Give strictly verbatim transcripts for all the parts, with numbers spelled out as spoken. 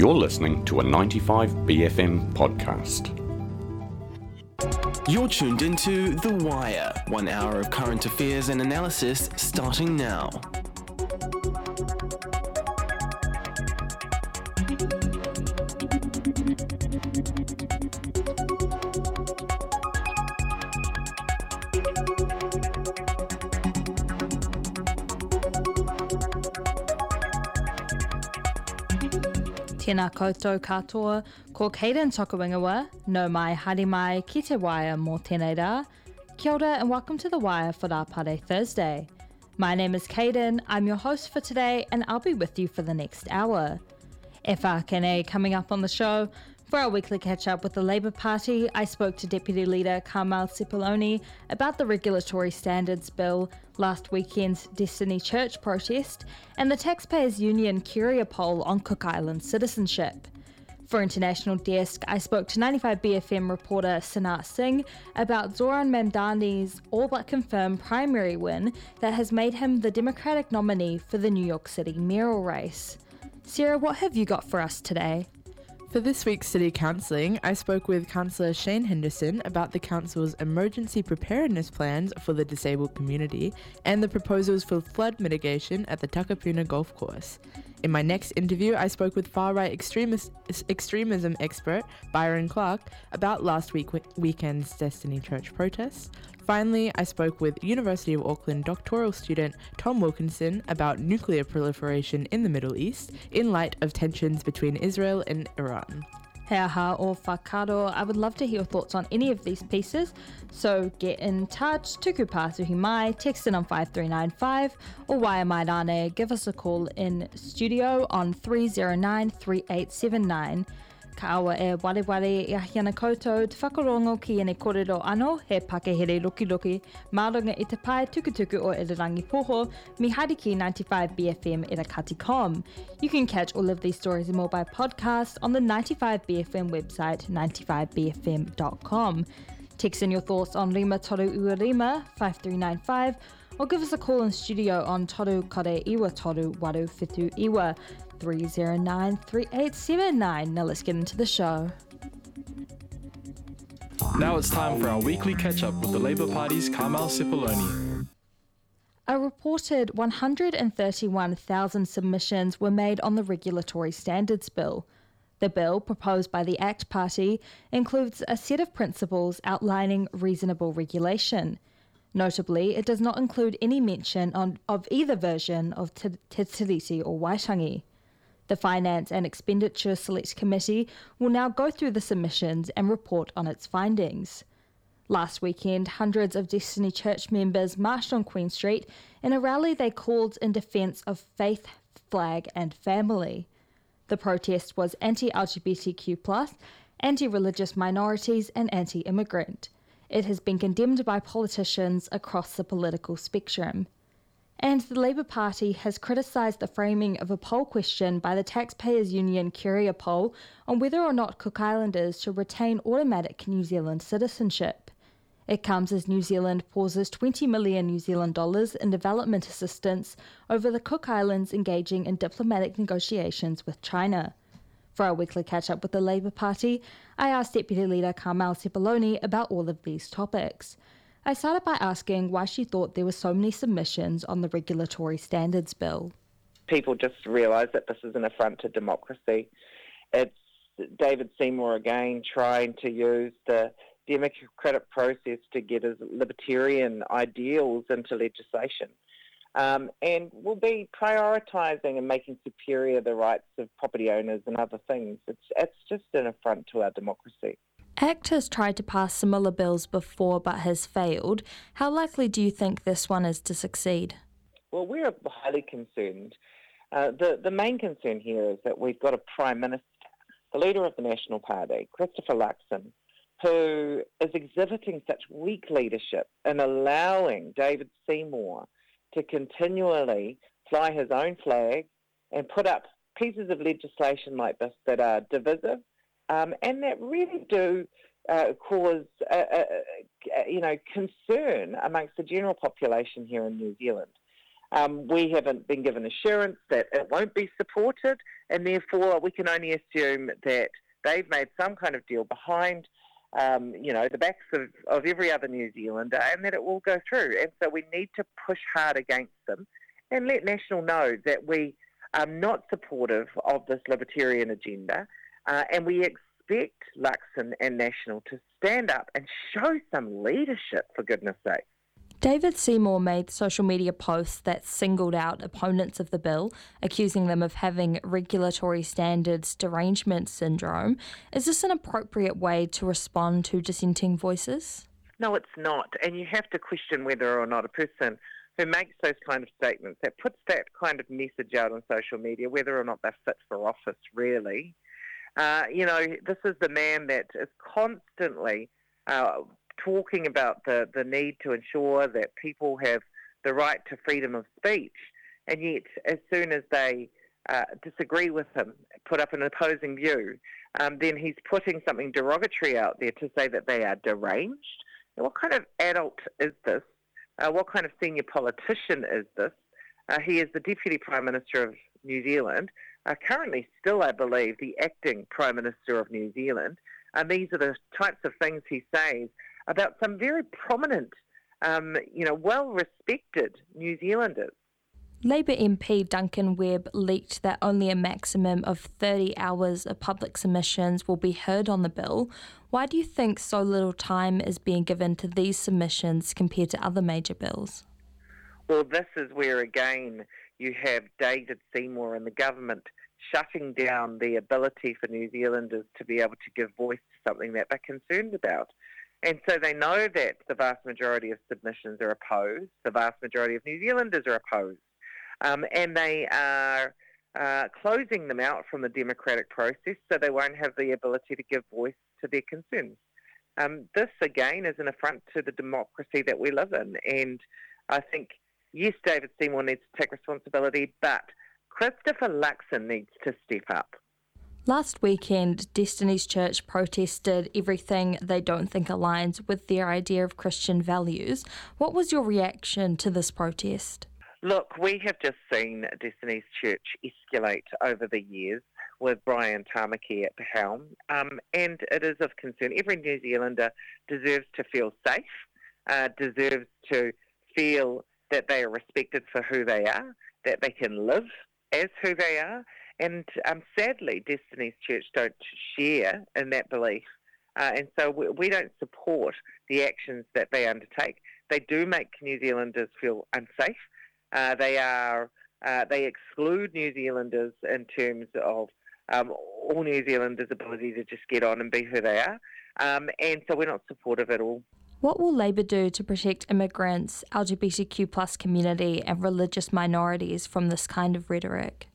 You're listening to a ninety-five B F M podcast. You're tuned into The Wire, one hour of current affairs and analysis starting now. Tēnā koutou katoa, ko Caden Tokawingawa, no mai haere mai ki te Wire mō tēnei rā. Kia ora and welcome to The Wire for Rā Pare Thursday. My name is Caden, I'm your host for today and I'll be with you for the next hour. E whākene coming up on the show. For our weekly catch-up with the Labour Party, I spoke to Deputy Leader Carmel Sepuloni about the Regulatory Standards Bill, last weekend's Destiny Church protest, and the Taxpayers Union Curia poll on Cook Island citizenship. For International Desk, I spoke to ninety-five B F M reporter Sanat Singh about Zoran Mamdani's all-but-confirmed primary win that has made him the Democratic nominee for the New York City mayoral race. Sarah, what have you got for us today? For this week's City Counselling, I spoke with Councillor Shane Henderson about the Council's emergency preparedness plans for the disabled community and the proposals for flood mitigation at the Takapuna Golf Course. In my next interview, I spoke with far-right extremist, extremism expert Byron Clark about last week weekend's Destiny Church protests. Finally, I spoke with University of Auckland doctoral student Tom Wilkinson about nuclear proliferation in the Middle East in light of tensions between Israel and Iran. He aha o whakaro, I would love to hear your thoughts on any of these pieces, so get in touch, tuku pātuhi mai, text in on five three nine five, or waia mai rāne, give us a call in studio on three oh nine, three eight seven nine. Ka awa e ware ware i ahiana koutou, te whakarongo ki ene kōrero anō, he pakehere roki roki, mārunga i te pai tukutuku o Irirangi Poho, mi haere ki ninety-five B F M Irakati dot com. You can catch all of these stories and more by podcast on the ninety-five B F M website, ninety-five b f m dot com. Text in your thoughts on Rima Toru Ua Rima, five three nine five, or give us a call in studio on Toru Kare Iwa Toru Waru Whitu Iwa, three oh nine, three eight seven nine. Now let's get into the show. Now it's time for our weekly catch-up with the Labour Party's Carmel Sepuloni. A reported one hundred thirty-one thousand submissions were made on the Regulatory Standards Bill. The bill, proposed by the ACT Party, includes a set of principles outlining reasonable regulation. Notably, it does not include any mention on, of either version of Te Te Tiriti or Waitangi. The Finance and Expenditure Select Committee will now go through the submissions and report on its findings. Last weekend, hundreds of Destiny Church members marched on Queen Street in a rally they called in defence of faith, flag and family. The protest was anti-L G B T Q plus, anti-religious minorities and anti-immigrant. It has been condemned by politicians across the political spectrum. And the Labour Party has criticised the framing of a poll question by the Taxpayers Union Curia poll on whether or not Cook Islanders should retain automatic New Zealand citizenship. It comes as New Zealand pauses twenty million New Zealand dollars in development assistance over the Cook Islands engaging in diplomatic negotiations with China. For our weekly catch-up with the Labour Party, I asked Deputy Leader Carmel Sepuloni about all of these topics. I started by asking why she thought there were so many submissions on the Regulatory Standards Bill. People just realise that this is an affront to democracy. It's David Seymour again trying to use the democratic process to get his libertarian ideals into legislation. Um, and will be prioritising and making superior the rights of property owners and other things. It's, it's just an affront to our democracy. ACT has tried to pass similar bills before but has failed. How likely do you think this one is to succeed? Well, we're highly concerned. Uh, the, the main concern here is that we've got a Prime Minister, the leader of the National Party, Christopher Luxon, who is exhibiting such weak leadership in allowing David Seymour to continually fly his own flag and put up pieces of legislation like this that are divisive um, and that really do uh, cause, uh, uh, you know, concern amongst the general population here in New Zealand. Um, we haven't been given assurance that it won't be supported, and therefore we can only assume that they've made some kind of deal behind, um, you know, the backs of, of every other New Zealander, and that it will go through. And so we need to push hard against them and let National know that we are not supportive of this libertarian agenda, uh, and we expect Luxon and National to stand up and show some leadership, for goodness sake. David Seymour made social media posts that singled out opponents of the bill, accusing them of having regulatory standards derangement syndrome. Is this an appropriate way to respond to dissenting voices? No, it's not. And you have to question whether or not a person who makes those kind of statements, that puts that kind of message out on social media, whether or not they're fit for office, really. Uh, you know, this is the man that is constantly uh, talking about the, the need to ensure that people have the right to freedom of speech, and yet as soon as they uh, disagree with him, put up an opposing view, um, then he's putting something derogatory out there to say that they are deranged. Now, what kind of adult is this? Uh, what kind of senior politician is this? Uh, he is the Deputy Prime Minister of New Zealand, uh, currently still, I believe, the acting Prime Minister of New Zealand, and these are the types of things he says about some very prominent, um, you know, well-respected New Zealanders. Labour M P Duncan Webb leaked that only a maximum of thirty hours of public submissions will be heard on the bill. Why do you think so little time is being given to these submissions compared to other major bills? Well, this is where, again, you have David Seymour and the government shutting down the ability for New Zealanders to be able to give voice to something that they're concerned about. And so they know that the vast majority of submissions are opposed, the vast majority of New Zealanders are opposed, um, and they are uh, closing them out from the democratic process so they won't have the ability to give voice to their concerns. Um, this, again, is an affront to the democracy that we live in, and I think, yes, David Seymour needs to take responsibility, but Christopher Luxon needs to step up. Last weekend, Destiny's Church protested everything they don't think aligns with their idea of Christian values. What was your reaction to this protest? Look, we have just seen Destiny's Church escalate over the years with Brian Tamaki at the helm, um, and it is of concern. Every New Zealander deserves to feel safe, uh, deserves to feel that they are respected for who they are, that they can live as who they are. And um, sadly, Destiny's Church don't share in that belief. Uh, and so we, we don't support the actions that they undertake. They do make New Zealanders feel unsafe. Uh, they are uh, they exclude New Zealanders in terms of um, all New Zealanders' ability to just get on and be who they are. Um, and so we're not supportive at all. What will Labour do to protect immigrants, L G B T Q plus community and religious minorities from this kind of rhetoric?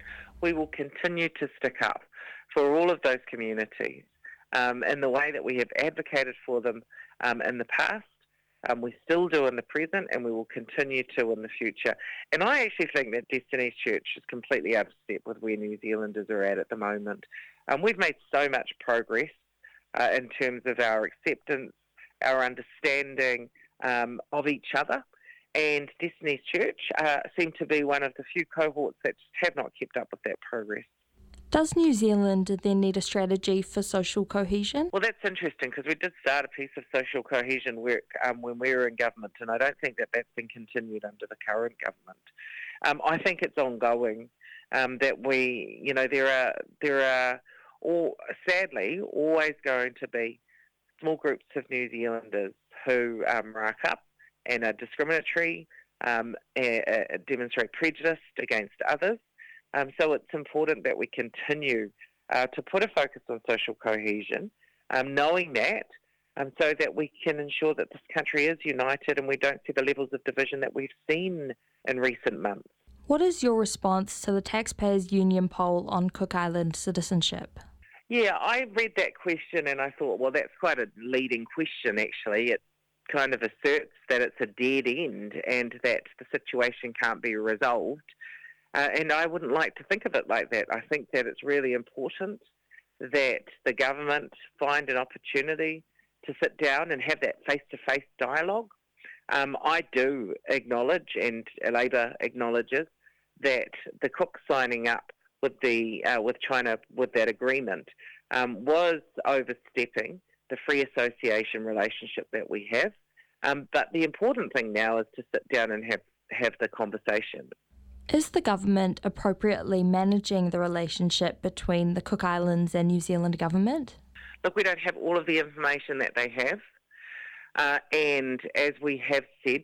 We will continue to stick up for all of those communities um, in the way that we have advocated for them um, in the past. Um, we still do in the present, and we will continue to in the future. And I actually think that Destiny's Church is completely out of step with where New Zealanders are at at the moment. Um, we've made so much progress uh, in terms of our acceptance, our understanding um, of each other. And Destiny's Church uh, seem to be one of the few cohorts that just have not kept up with that progress. Does New Zealand then need a strategy for social cohesion? Well, that's interesting because we did start a piece of social cohesion work um, when we were in government, and I don't think that that's been continued under the current government. Um, I think it's ongoing. Um, that we, you know, there are there are, all, sadly, always going to be small groups of New Zealanders who um, rack up and are discriminatory, um, uh, demonstrate prejudice against others. Um, so it's important that we continue uh, to put a focus on social cohesion, um, knowing that, um, so that we can ensure that this country is united and we don't see the levels of division that we've seen in recent months. What is your response to the Taxpayers Union poll on Cook Island citizenship? Yeah, I read that question and I thought, well, that's quite a leading question, actually. It kind of asserts that it's a dead end and that the situation can't be resolved. Uh, and I wouldn't like to think of it like that. I think that it's really important that the government find an opportunity to sit down and have that face-to-face dialogue Um, I do acknowledge, and Labor acknowledges, that the Cook signing up with the uh, with China with that agreement um, was overstepping the free association relationship that we have. Um, but the important thing now is to sit down and have, have the conversation. Is the government appropriately managing the relationship between the Cook Islands and New Zealand government? Look, we don't have all of the information that they have. Uh, and as we have said,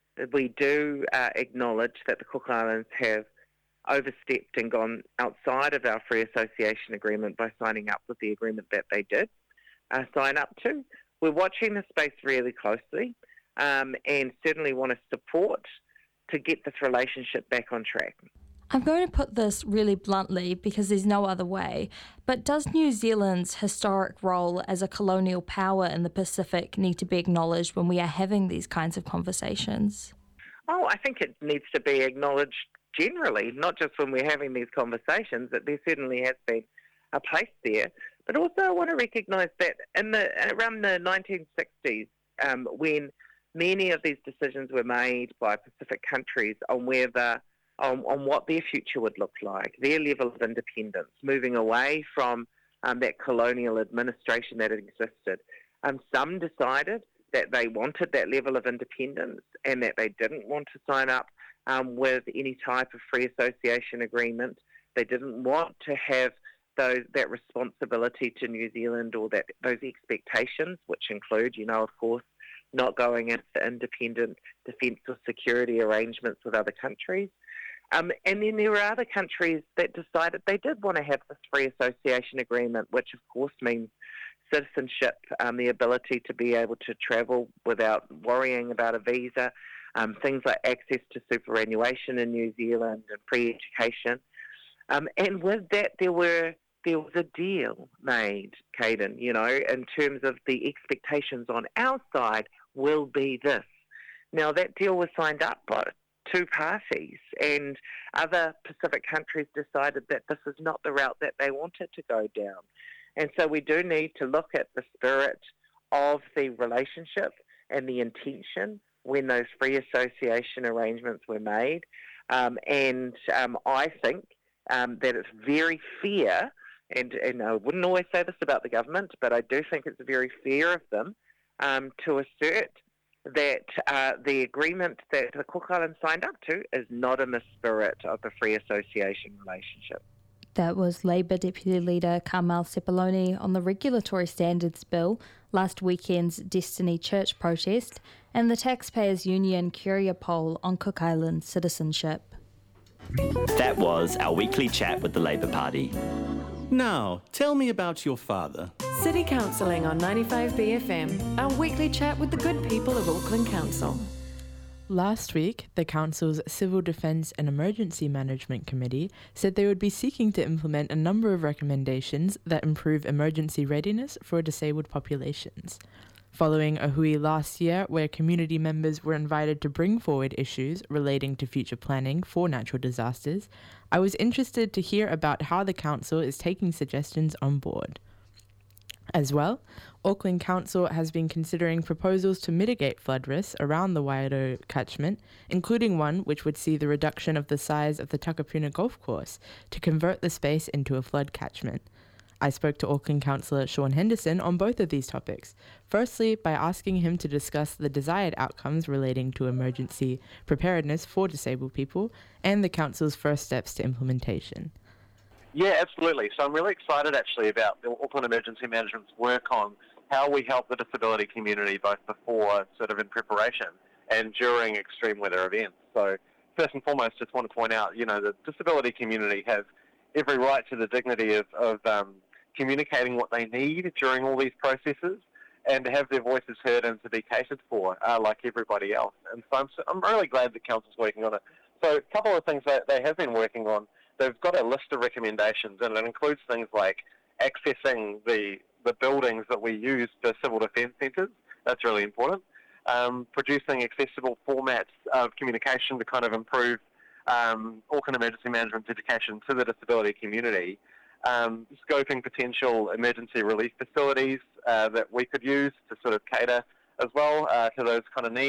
we do uh, acknowledge that the Cook Islands have overstepped and gone outside of our free association agreement by signing up with the agreement that they did uh, sign up to. We're watching the space really closely um, and certainly want to support to get this relationship back on track. I'm going to put this really bluntly because there's no other way, but does New Zealand's historic role as a colonial power in the Pacific need to be acknowledged when we are having these kinds of conversations? Oh, I think it needs to be acknowledged generally, not just when we're having these conversations, that there certainly has been a place there. But also I want to recognise that in the around the nineteen sixties, um, when many of these decisions were made by Pacific countries on whether On, on what their future would look like, their level of independence, moving away from um, that colonial administration that existed. Um, some decided that they wanted that level of independence and that they didn't want to sign up um, with any type of free association agreement. They didn't want to have those, that responsibility to New Zealand or that those expectations, which include, you know, of course, not going into independent defence or security arrangements with other countries. Um, and then there were other countries that decided they did want to have this free association agreement, which of course means citizenship, um, the ability to be able to travel without worrying about a visa, um, things like access to superannuation in New Zealand and free education. Um, and with that, there were there was a deal made, Caden, you know, in terms of the expectations on our side will be this. Now, that deal was signed up by two parties, and other Pacific countries decided that this is not the route that they wanted to go down. And so we do need to look at the spirit of the relationship and the intention when those free association arrangements were made. Um, and um, I think um, that it's very fair, and, and I wouldn't always say this about the government, but I do think it's very fair of them um, to assert that uh, the agreement that the Cook Islands signed up to is not in the spirit of the free association relationship. That was Labor Deputy Leader Carmel Sepuloni on the Regulatory Standards Bill, last weekend's Destiny Church protest, and the Taxpayers Union Curia poll on Cook Islands citizenship. That was our weekly chat with the Labor Party. Now, tell me about your father. City Counselling on ninety-five B F M, our weekly chat with the good people of Auckland Council. Last week, the Council's Civil Defence and Emergency Management Committee said they would be seeking to implement a number of recommendations that improve emergency readiness for disabled populations. Following a hui last year where community members were invited to bring forward issues relating to future planning for natural disasters, I was interested to hear about how the Council is taking suggestions on board. As well, Auckland Council has been considering proposals to mitigate flood risks around the Waiaro catchment, including one which would see the reduction of the size of the Takapuna Golf Course to convert the space into a flood catchment. I spoke to Auckland Councillor Sean Henderson on both of these topics, firstly by asking him to discuss the desired outcomes relating to emergency preparedness for disabled people and the Council's first steps to implementation. Yeah, absolutely. So I'm really excited actually about the Auckland Emergency Management's work on how we help the disability community both before, sort of in preparation, and during extreme weather events. So first and foremost, just want to point out, you know, the disability community have every right to the dignity of, of um, communicating what they need during all these processes and to have their voices heard and to be catered for, uh, like everybody else. And so I'm, I'm really glad the Council's working on it. So a couple of things that they have been working on. They've got a list of recommendations, and it includes things like accessing the the buildings that we use for civil defence centres. That's really important. Um, producing accessible formats of communication to kind of improve um, Auckland Emergency Management's education to the disability community. Um, scoping potential emergency relief facilities uh, that we could use to sort of cater as well uh, to those kind of needs.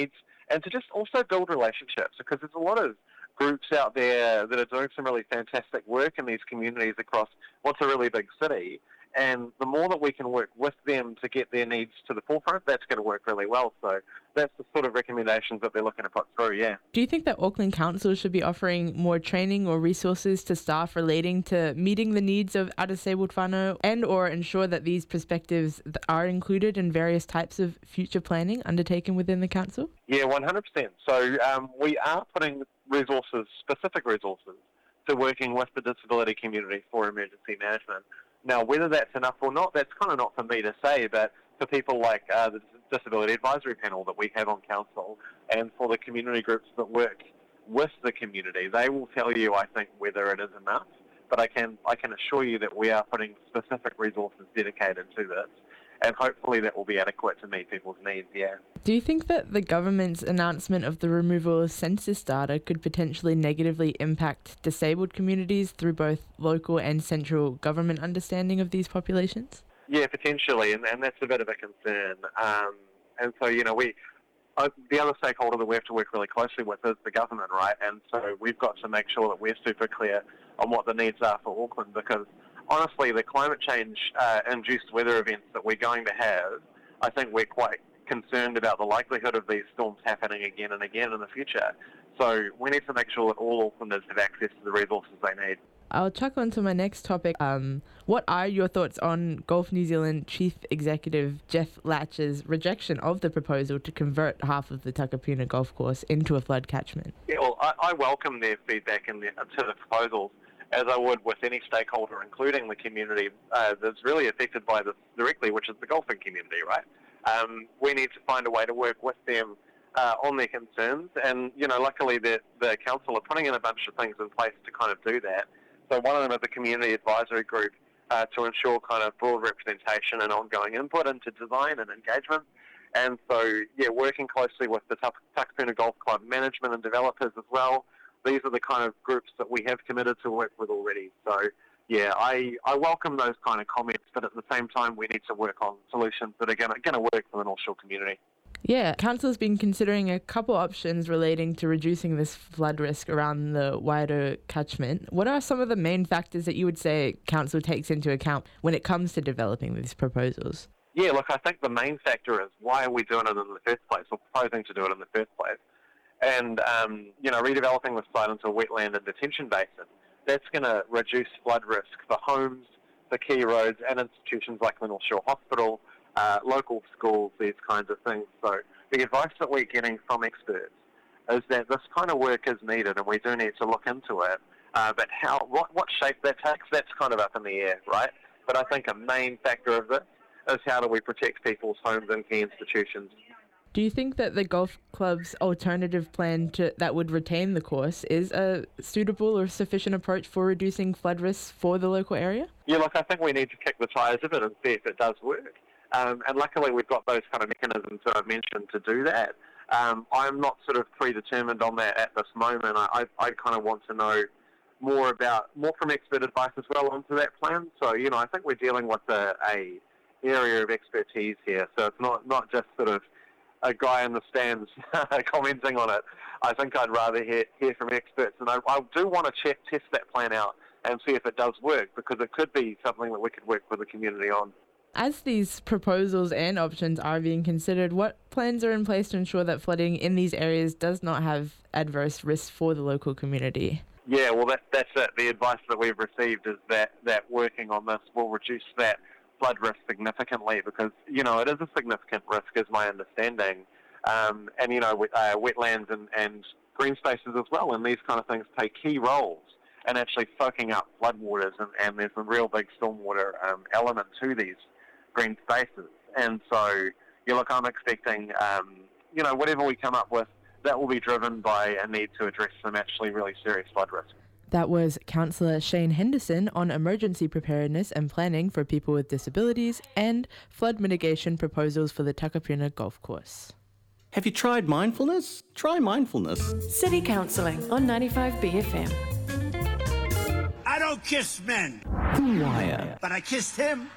and to just also build relationships, because there's a lot of groups out there that are doing some really fantastic work in these communities across what's a really big city. And the more that we can work with them to get their needs to the forefront, that's going to work really well. So that's the sort of recommendations that they're looking to put through, yeah. Do you think that Auckland Council should be offering more training or resources to staff relating to meeting the needs of our disabled whānau, and or ensure that these perspectives are included in various types of future planning undertaken within the council? Yeah, one hundred percent. So um, we are putting resources, specific resources, to working with the disability community for emergency management. Now, whether that's enough or not, that's kind of not for me to say, but for people like uh, the Disability Advisory Panel that we have on council, and for the community groups that work with the community, they will tell you, I think, whether it is enough. But I can I can assure you that we are putting specific resources dedicated to this, and hopefully that will be adequate to meet people's needs, yeah. Do you think that the government's announcement of the removal of census data could potentially negatively impact disabled communities through both local and central government understanding of these populations? Yeah, potentially, and, and that's a bit of a concern. Um, and so, you know, we uh, the other stakeholder that we have to work really closely with is the government, right? And so we've got to make sure that we're super clear on what the needs are for Auckland, because honestly, the climate change uh, induced weather events that we're going to have, I think we're quite concerned about the likelihood of these storms happening again and again in the future. So we need to make sure that all Aucklanders have access to the resources they need. I'll chuck on to my next topic. Um, what are your thoughts on Golf New Zealand Chief Executive Jeff Latch's rejection of the proposal to convert half of the Takapuna golf course into a flood catchment? Yeah, well, I, I welcome their feedback in the, to the proposals, as I would with any stakeholder, including the community uh, that's really affected by this directly, which is the golfing community, right? Um, we need to find a way to work with them uh, on their concerns, and, you know, luckily the, the council are putting in a bunch of things in place to kind of do that. So one of them is the community advisory group uh, to ensure kind of broad representation and ongoing input into design and engagement. And so, yeah, working closely with the Takapuna Golf Club management and developers as well. These are the kind of groups that we have committed to work with already. So, yeah, I, I welcome those kind of comments, but at the same time, we need to work on solutions that are going to work for the North Shore community. Yeah, Council's been considering a couple options relating to reducing this flood risk around the Wairau catchment. What are some of the main factors that you would say Council takes into account when it comes to developing these proposals? Yeah, look, I think the main factor is why are we doing it in the first place, or proposing to do it in the first place? And, um, you know, redeveloping the site into a wetland and detention basin, that's going to reduce flood risk for homes, for key roads and institutions like the North Shore Hospital, uh, local schools, these kinds of things. So the advice that we're getting from experts is that this kind of work is needed and we do need to look into it. Uh, but how, what, what shape that takes, that's kind of up in the air, right? But I think a main factor of this is how do we protect people's homes and key institutions. Do you think that the golf club's alternative plan to that would retain the course is a suitable or sufficient approach for reducing flood risks for the local area? Yeah, look, I think we need to kick the tyres of it and see if it does work. Um, and luckily we've got those kind of mechanisms that I've mentioned to do that. Um, I'm not sort of predetermined on that at this moment. I, I, I kind of want to know more about, more from expert advice as well onto that plan. So, you know, I think we're dealing with a, a area of expertise here. So it's not, not just sort of a guy in the stands commenting on it. I think I'd rather hear, hear from experts, and I, I do want to check, test that plan out and see if it does work, because it could be something that we could work with the community on. As these proposals and options are being considered, what plans are in place to ensure that flooding in these areas does not have adverse risks for the local community? Yeah, well, that, that's it. The advice that we've received is that, that working on this will reduce that flood risk significantly, because, you know, it is a significant risk, is my understanding. Um, and, you know, uh, wetlands and, and green spaces as well, and these kind of things play key roles in actually soaking up floodwaters, and, and there's a real big stormwater um, element to these green spaces. And so, yeah, look, I'm expecting, um, you know, whatever we come up with, that will be driven by a need to address some actually really serious flood risk. That was Councillor Shane Henderson on emergency preparedness and planning for people with disabilities and flood mitigation proposals for the Takapuna Golf Course. Have you tried mindfulness? Try mindfulness. City Counselling on ninety-five B F M. I don't kiss men. The Wire. But I kissed him.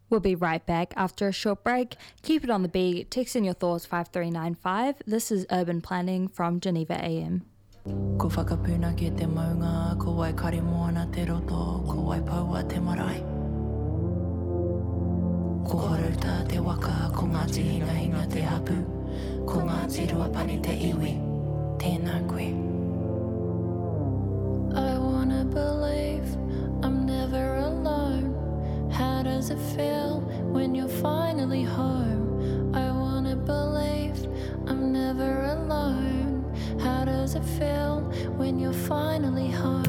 We'll be right back after a short break. Keep it on the beat. Text in your thoughts five three nine five. This is Urban Planning from Geneva A M. Ko whakapuna ke te maunga, ko wai kare moana te roto, ko wai paua te marae. Ko horauta te waka, ko ngāti hinga hinga te hapu, ko ngāti ruapani te iwi, tēnā koe. I wanna believe I'm never alone. How does it feel when you're finally home? I wanna believe I'm never alone. How does it feel when you're finally home?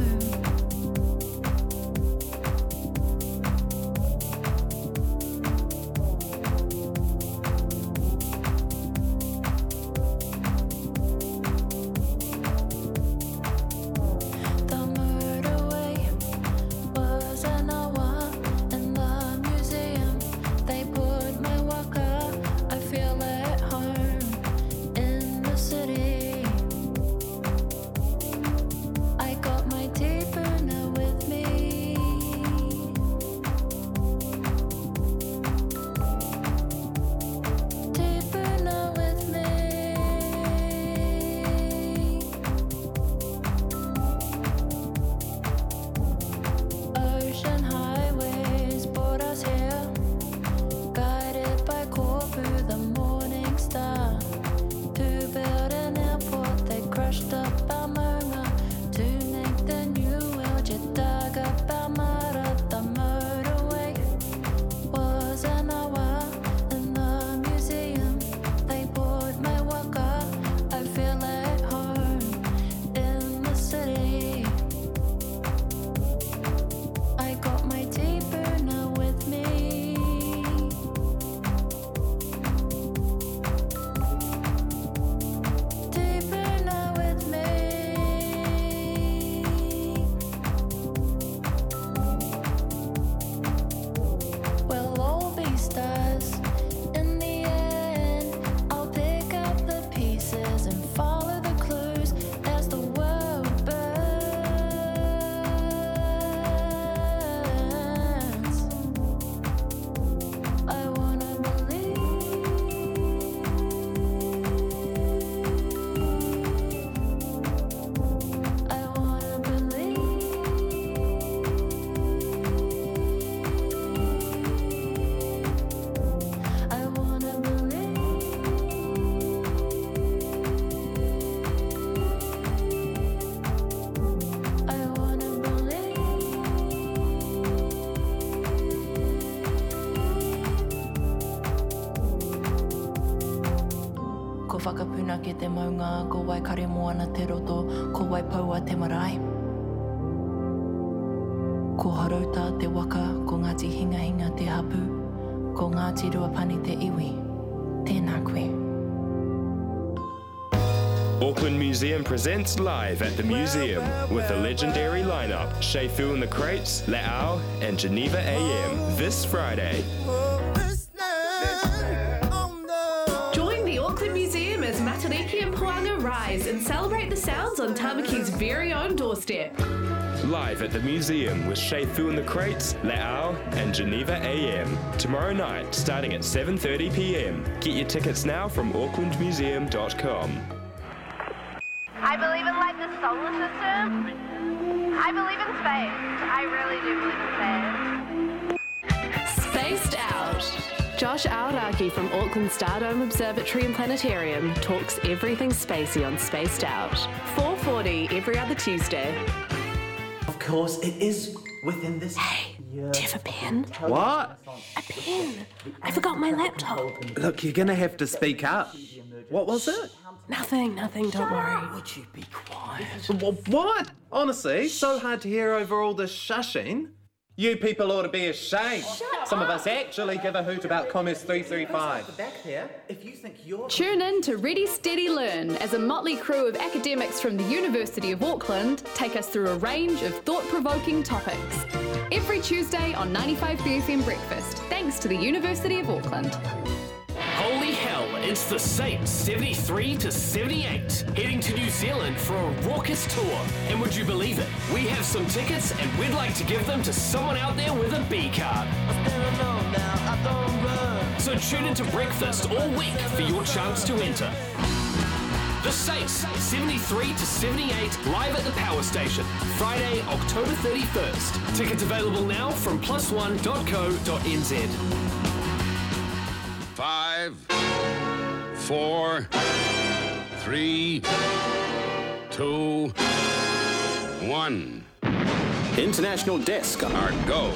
whakapuna ke te maunga, ko wai kare moana te roto, ko wai paua te marae. Ko harauta te waka, ko ngāti hinga hinga te hapu, ko ngāti ruapani te iwi, tēnā koe. Auckland Museum presents Live at the Museum with a legendary lineup, Shay Fu and the Crates, Le'au and Geneva A M this Friday. Join the Auckland Museum as Matariki and Puanga rise and celebrate the sounds on Tamaki's very own doorstep. Live at the Museum with Shay Fu and the Crates, Le'au and Geneva A M tomorrow night starting at seven thirty p m. Get your tickets now from auckland museum dot com. I believe in like the solar system. I believe in space. I really do believe in space. Spaced Out. Josh Aoraki from Auckland Stardome Observatory and Planetarium talks everything spacey on Spaced Out. four forty every other Tuesday. Of course, it is within this. Hey, yeah. do you have a pen? What? A pen. I forgot my laptop. Look, you're gonna have to speak up. What was it? Nothing, nothing, don't worry. Would you be quiet? What? Honestly, so hard to hear over all this shushing. You people ought to be ashamed. Shut Some up. of us actually give a hoot about Commerce three thirty-five. Back there, if you think you're... Tune in to Ready, Steady, Learn as a motley crew of academics from the University of Auckland take us through a range of thought-provoking topics. Every Tuesday on ninety-five B F M Breakfast, thanks to the University of Auckland. Holy hell, It's the Saints seventy-three to seventy-eight, heading to New Zealand for a raucous tour. And would you believe it? We have some tickets and we'd like to give them to someone out there with a B card. So tune into Breakfast all week for your chance to enter. The Saints seventy-three to seventy-eight live at the Power Station, Friday, October thirty-first. Tickets available now from plus one dot co dot n z. Five, four, three, two, one. International Desk. Our go.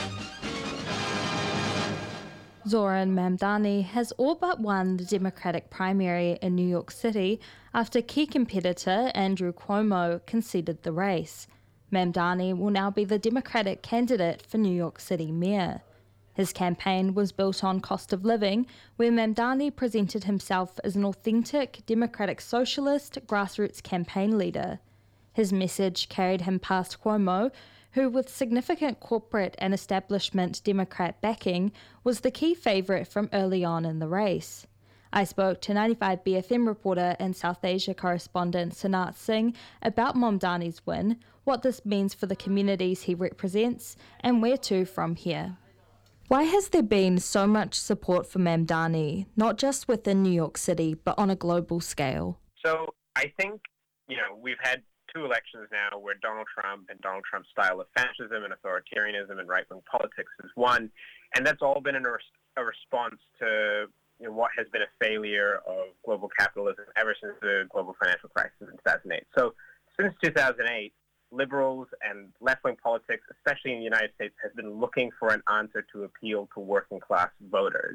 Zoran Mamdani has all but won the Democratic primary in New York City after key competitor Andrew Cuomo conceded the race. Mamdani will now be the Democratic candidate for New York City mayor. His campaign was built on cost of living, where Mamdani presented himself as an authentic democratic socialist grassroots campaign leader. His message carried him past Cuomo, who, with significant corporate and establishment Democrat backing, was the key favourite from early on in the race. I spoke to ninety-five B F M reporter and South Asia correspondent Sanat Singh about Mamdani's win, what this means for the communities he represents, and where to from here. Why has there been so much support for Mamdani, not just within New York City, but on a global scale? So I think, you know, we've had two elections now where Donald Trump and Donald Trump's style of fascism and authoritarianism and right-wing politics has won, and that's all been in a, res- a response to you know, what has been a failure of global capitalism ever since the global financial crisis in two thousand eight. So since two thousand eight, liberals and left-wing politics, especially in the United States, has been looking for an answer to appeal to working-class voters.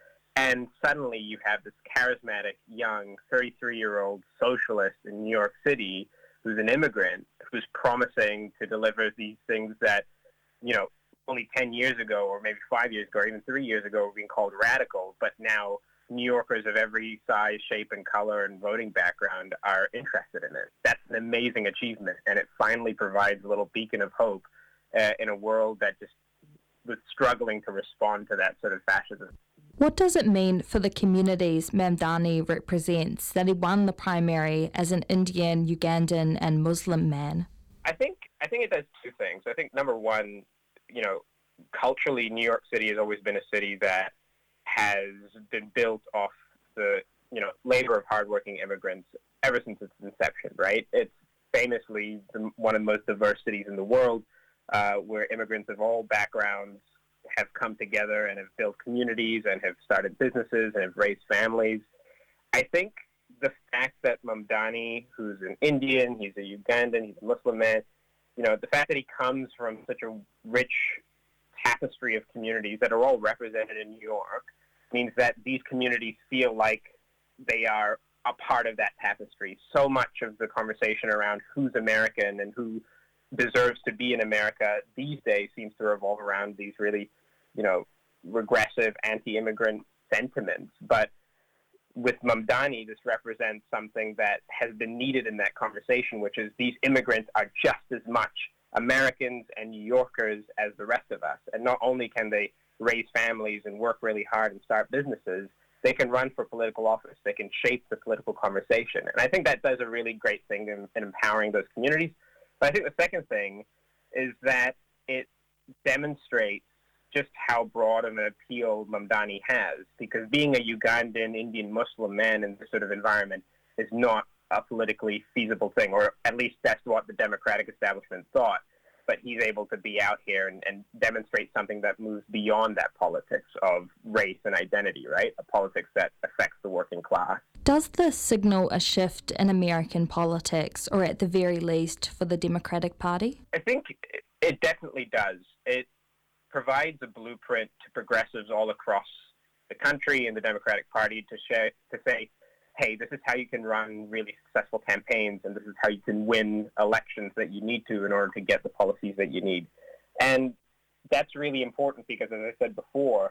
And suddenly you have this charismatic, young, thirty-three-year-old socialist in New York City who's an immigrant, who's promising to deliver these things that, you know, only ten years ago or maybe five years ago or even three years ago were being called radical, but now New Yorkers of every size, shape, and color and voting background are interested in it. That's an amazing achievement, and it finally provides a little beacon of hope uh, in a world that just was struggling to respond to that sort of fascism. What does it mean for the communities Mamdani represents that he won the primary as an Indian, Ugandan, and Muslim man? I think I think it does two things. I think number one, you know, culturally, New York City has always been a city that has been built off the you know labor of hardworking immigrants ever since its inception. Right? It's famously the, one of the most diverse cities in the world, uh, where immigrants of all backgrounds have come together and have built communities and have started businesses and have raised families. I think the fact that Mamdani, who's an Indian, he's a Ugandan, he's a Muslim man, you know, the fact that he comes from such a rich tapestry of communities that are all represented in New York means that these communities feel like they are a part of that tapestry. So much of the conversation around who's American and who deserves to be in America these days seems to revolve around these really, you know, regressive anti-immigrant sentiments. But with Mamdani, this represents something that has been needed in that conversation, which is these immigrants are just as much Americans and New Yorkers as the rest of us. And not only can they raise families and work really hard and start businesses, they can run for political office. They can shape the political conversation. And I think that does a really great thing in, in empowering those communities. But I think the second thing is that it demonstrates just how broad of an appeal Mamdani has, because being a Ugandan, Indian, Muslim man in this sort of environment is not a politically feasible thing, or at least that's what the Democratic establishment thought. But he's able to be out here and, and demonstrate something that moves beyond that politics of race and identity, right? A politics that affects the working class. Does this signal a shift in American politics, or at the very least for the Democratic Party? I think it definitely does. It provides a blueprint to progressives all across the country and the Democratic Party to, share, to say, hey, this is how you can run really successful campaigns, and this is how you can win elections that you need to in order to get the policies that you need. And that's really important because, as I said before,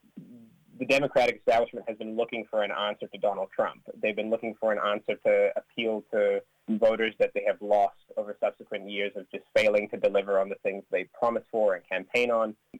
the Democratic establishment has been looking for an answer to Donald Trump. They've been looking for an answer to appeal to voters that they have lost over subsequent years of just failing to deliver on the things they promised for and campaign on. With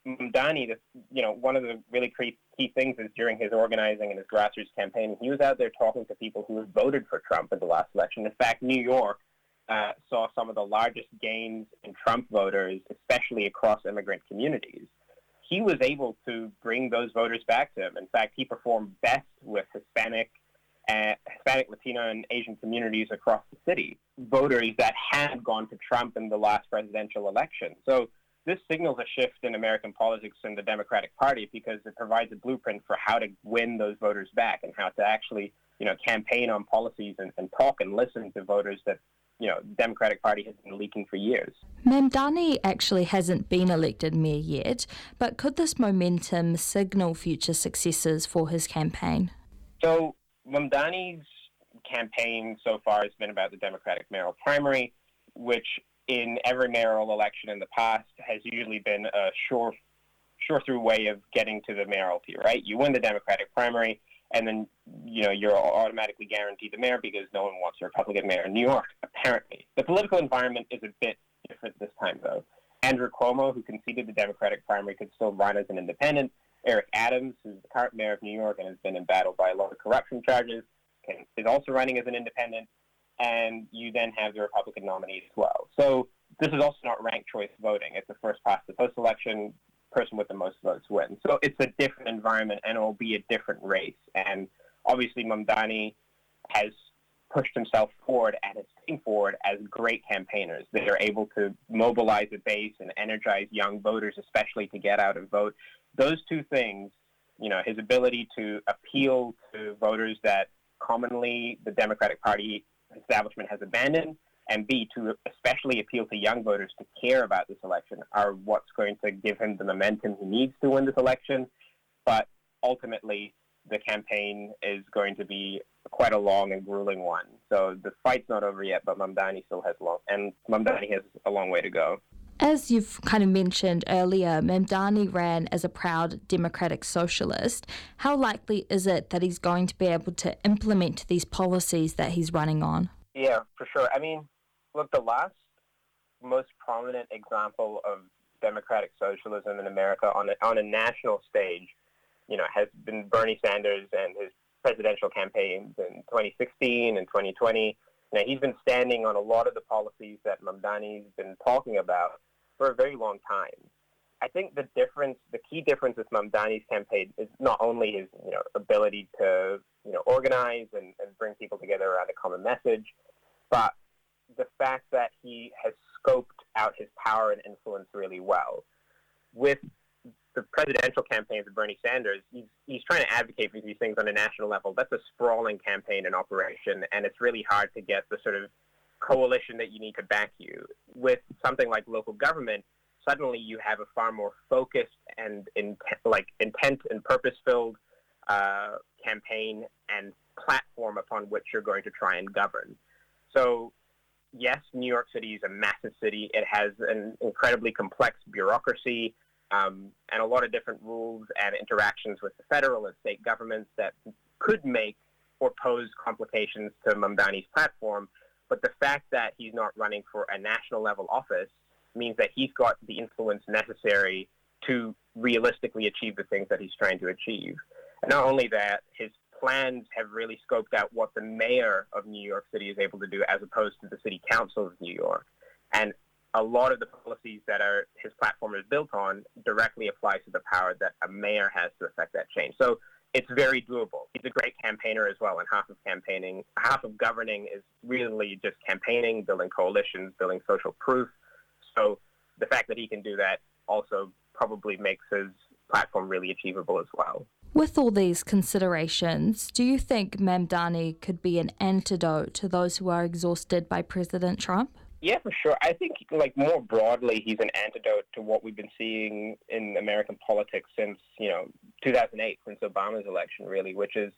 Mamdani, the, you know, one of the really key, key things is during his organizing and his grassroots campaign, he was out there talking to people who had voted for Trump in the last election. In fact, New York uh, saw some of the largest gains in Trump voters, especially across immigrant communities. He was able to bring those voters back to him. In fact, he performed best with Hispanic, uh, Hispanic, Latino, and Asian communities across the city, voters that had gone to Trump in the last presidential election. So this signals a shift in American politics and the Democratic Party because it provides a blueprint for how to win those voters back and how to actually, you know, campaign on policies and, and talk and listen to voters that, you know, the Democratic Party has been leaking for years. Mamdani actually hasn't been elected mayor yet, but could this momentum signal future successes for his campaign? So Mamdani's campaign so far has been about the Democratic mayoral primary, which in every mayoral election in the past has usually been a sure, sure through way of getting to the mayoralty, right? You win the Democratic primary, and then, you know, you're automatically guaranteed the mayor because no one wants a Republican mayor in New York, apparently. The political environment is a bit different this time, though. Andrew Cuomo, who conceded the Democratic primary, could still run as an independent. Eric Adams, who's the current mayor of New York and has been embattled by a lot of corruption charges, can, is also running as an independent. And you then have the Republican nominee as well. So this is also not ranked choice voting. It's a first-past-the-post election. Person with the most votes wins. So it's a different environment, and it will be a different race. And obviously, Mamdani has pushed himself forward and is stepping forward as great campaigners. They are able to mobilize a base and energize young voters, especially to get out and vote. Those two things, you know, his ability to appeal to voters that commonly the Democratic Party establishment has abandoned, and B, to especially appeal to young voters to care about this election, are what's going to give him the momentum he needs to win this election. But ultimately, the campaign is going to be quite a long and grueling one. So the fight's not over yet, but Mamdani still has long, and Mamdani has a long way to go. As you've kind of mentioned earlier, Mamdani ran as a proud democratic socialist. How likely is it that he's going to be able to implement these policies that he's running on? Yeah, for sure. I mean, look, the last most prominent example of democratic socialism in America on a, on a national stage, you know, has been Bernie Sanders and his presidential campaigns in twenty sixteen and twenty twenty. Now, he's been standing on a lot of the policies that Mamdani's been talking about for a very long time. I think the difference, the key difference with Mamdani's campaign is not only his, you know, ability to, you know, organize and, and bring people together around a common message, but the fact that he has scoped out his power and influence really well. With the presidential campaigns of Bernie Sanders, he's, he's trying to advocate for these things on a national level. That's a sprawling campaign and operation, and it's really hard to get the sort of coalition that you need to back you. With something like local government, suddenly you have a far more focused and in, like intent and purpose-filled uh, campaign and platform upon which you're going to try and govern. So, yes, New York City is a massive city. It has an incredibly complex bureaucracy um, and a lot of different rules and interactions with the federal and state governments that could make or pose complications to Mamdani's platform. But the fact that he's not running for a national level office means that he's got the influence necessary to realistically achieve the things that he's trying to achieve. And not only that, his plans have really scoped out what the mayor of New York City is able to do as opposed to the city council of New York. And a lot of the policies that are his platform is built on directly applies to the power that a mayor has to affect that change. So it's very doable. He's a great campaigner as well, and half of campaigning, half of governing is really just campaigning, building coalitions, building social proof. So the fact that he can do that also probably makes his platform really achievable as well. With all these considerations, do you think Mamdani could be an antidote to those who are exhausted by President Trump? Yeah, for sure. I think, like, more broadly, he's an antidote to what we've been seeing in American politics since, you know, two thousand eight, since Obama's election, really, which is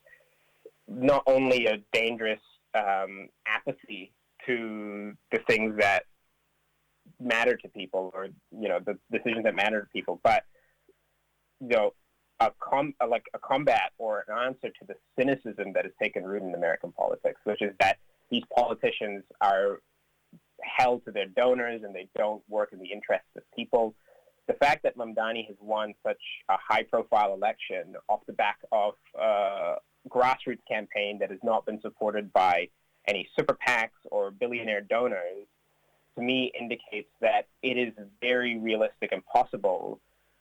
not only a dangerous um, apathy to the things that matter to people or, you know, the decisions that matter to people, but, you know, a com- a, like a combat or an answer to the cynicism that has taken root in American politics, which is that these politicians are held to their donors and they don't work in the interests of people. the fact that Mamdani has won such a high-profile election off the back of a grassroots campaign that has not been supported by any super PACs or billionaire donors, to me indicates that it is very realistic and possible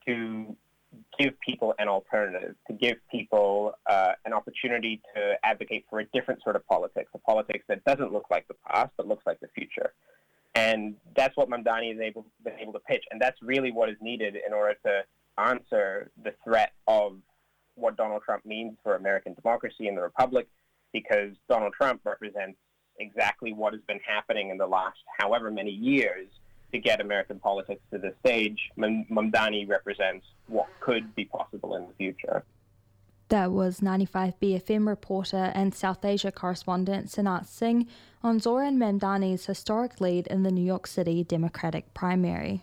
to give people an alternative, to give people uh, an opportunity to advocate for a different sort of politics, a politics that doesn't look like the past but looks like the future. And that's what Mamdani has able, been able to pitch, and that's really what is needed in order to answer the threat of what Donald Trump means for American democracy and the Republic, because Donald Trump represents exactly what has been happening in the last however many years to get American politics to this stage. Mamdani represents what could be possible in the future. That was ninety-five B F M reporter and South Asia correspondent Sanat Singh on Zoran Mamdani's historic lead in the New York City Democratic primary.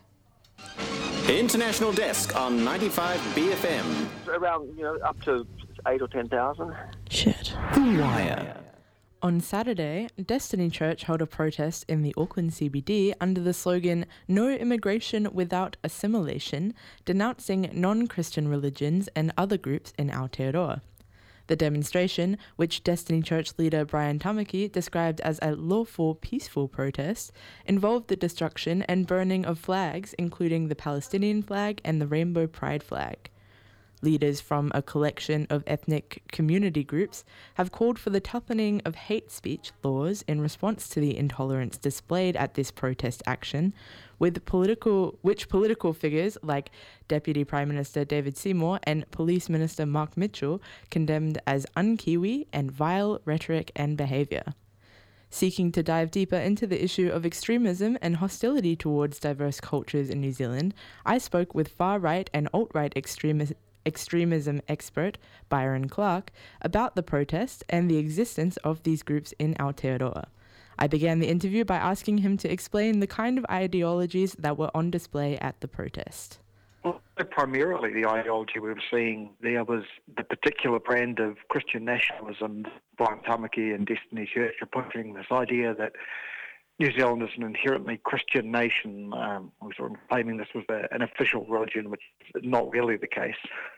International Desk on ninety-five B F M. Around, you know, up to eight or ten thousand. Shit. The Wire. On Saturday, Destiny Church held a protest in the Auckland C B D under the slogan "No Immigration Without Assimilation," denouncing non-Christian religions and other groups in Aotearoa. The demonstration, which Destiny Church leader Brian Tamaki described as a lawful, peaceful protest, involved the destruction and burning of flags, including the Palestinian flag and the Rainbow Pride flag. Leaders from a collection of ethnic community groups have called for the toughening of hate speech laws in response to the intolerance displayed at this protest action, with political, which political figures like Deputy Prime Minister David Seymour and Police Minister Mark Mitchell condemned as un-Kiwi and vile rhetoric and behaviour. Seeking to dive deeper into the issue of extremism and hostility towards diverse cultures in New Zealand, I spoke with far-right and alt-right extremists extremism expert Byron Clark about the protest and the existence of these groups in Aotearoa. I began the interview by asking him to explain the kind of ideologies that were on display at the protest. Well, primarily the ideology we were seeing there was the particular brand of Christian nationalism. Brian Tamaki and Destiny Church are pushing this idea that New Zealand is an inherently Christian nation. Um, we were claiming this was a, an official religion, which is not really the case.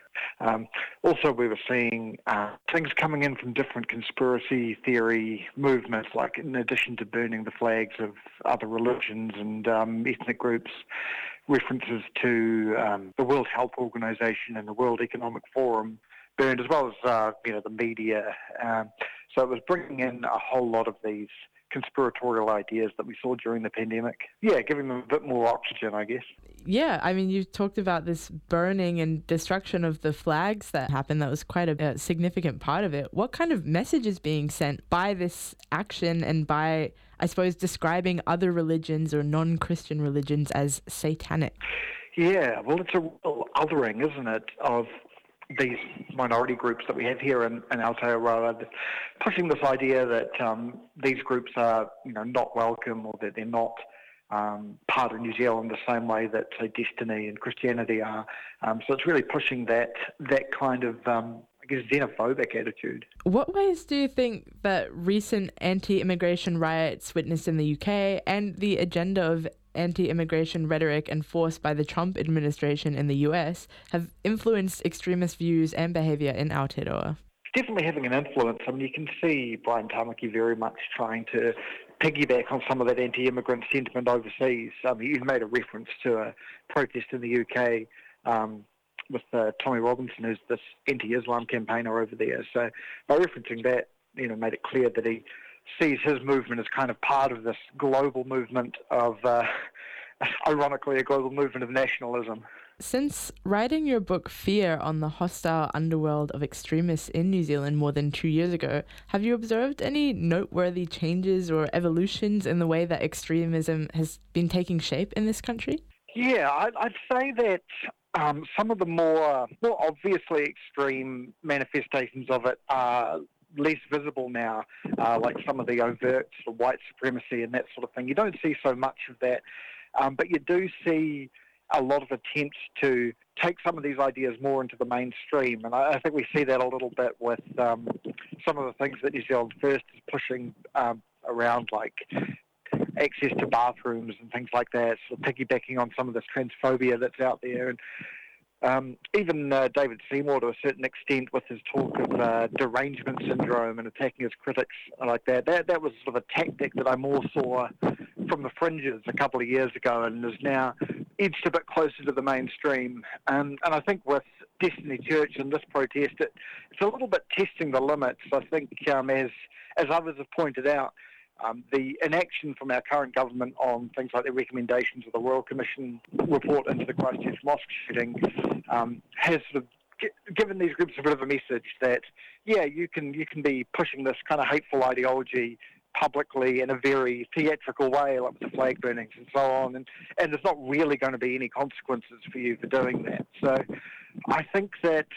Um, also, we were seeing uh, things coming in from different conspiracy theory movements, like in addition to burning the flags of other religions and um, ethnic groups, references to um, the World Health Organization and the World Economic Forum burned, as well as uh, you know the media. Um, so it was bringing in a whole lot of these conspiratorial ideas that we saw during the pandemic. Yeah, giving them a bit more oxygen, I guess. Yeah, I mean, you've talked about this burning and destruction of the flags that happened. That was quite a, a significant part of it. What kind of message is being sent by this action and by, I suppose, describing other religions or non-Christian religions as satanic? Yeah, well, it's a real othering, isn't it, of these minority groups that we have here in, in Aotearoa, pushing this idea that um, these groups are, you know, not welcome, or that they're not um, part of New Zealand the same way that, say, Destiny and Christianity are. Um, so it's really pushing that that kind of, um, I guess, xenophobic attitude. What ways do you think that recent anti-immigration riots witnessed in the U K and the agenda of anti-immigration rhetoric enforced by the Trump administration in the U S have influenced extremist views and behaviour in Aotearoa? Definitely having an influence. I mean, you can see Brian Tamaki very much trying to piggyback on some of that anti-immigrant sentiment overseas. Um, he made a reference to a protest in the U K um, with uh, Tommy Robinson, who's this anti-Islam campaigner over there. So by referencing that, you know, made it clear that he sees his movement as kind of part of this global movement of, uh, ironically, a global movement of nationalism. Since writing your book Fear on the hostile underworld of extremists in New Zealand more than two years ago, have you observed any noteworthy changes or evolutions in the way that extremism has been taking shape in this country? Yeah, I'd, I'd say that um, some of the more, more obviously extreme manifestations of it are less visible now, uh, like some of the overt sort of white supremacy and that sort of thing. You don't see so much of that, um, but you do see a lot of attempts to take some of these ideas more into the mainstream, and I, I think we see that a little bit with um, some of the things that New Zealand First is pushing um, around, like access to bathrooms and things like that, sort of piggybacking on some of this transphobia that's out there. And um, even uh, David Seymour, to a certain extent, with his talk of uh, derangement syndrome and attacking his critics like that, that, that was sort of a tactic that I more saw from the fringes a couple of years ago and is now edged a bit closer to the mainstream. Um, and I think with Destiny Church and this protest, it, it's a little bit testing the limits. I think, um, as as others have pointed out, um, the inaction from our current government on things like the recommendations of the Royal Commission report into the Christchurch mosque shooting um, has sort of g- given these groups a bit of a message that, yeah, you can you can be pushing this kind of hateful ideology publicly in a very theatrical way, like with the flag burnings and so on, and, and there's not really going to be any consequences for you for doing that. So I think that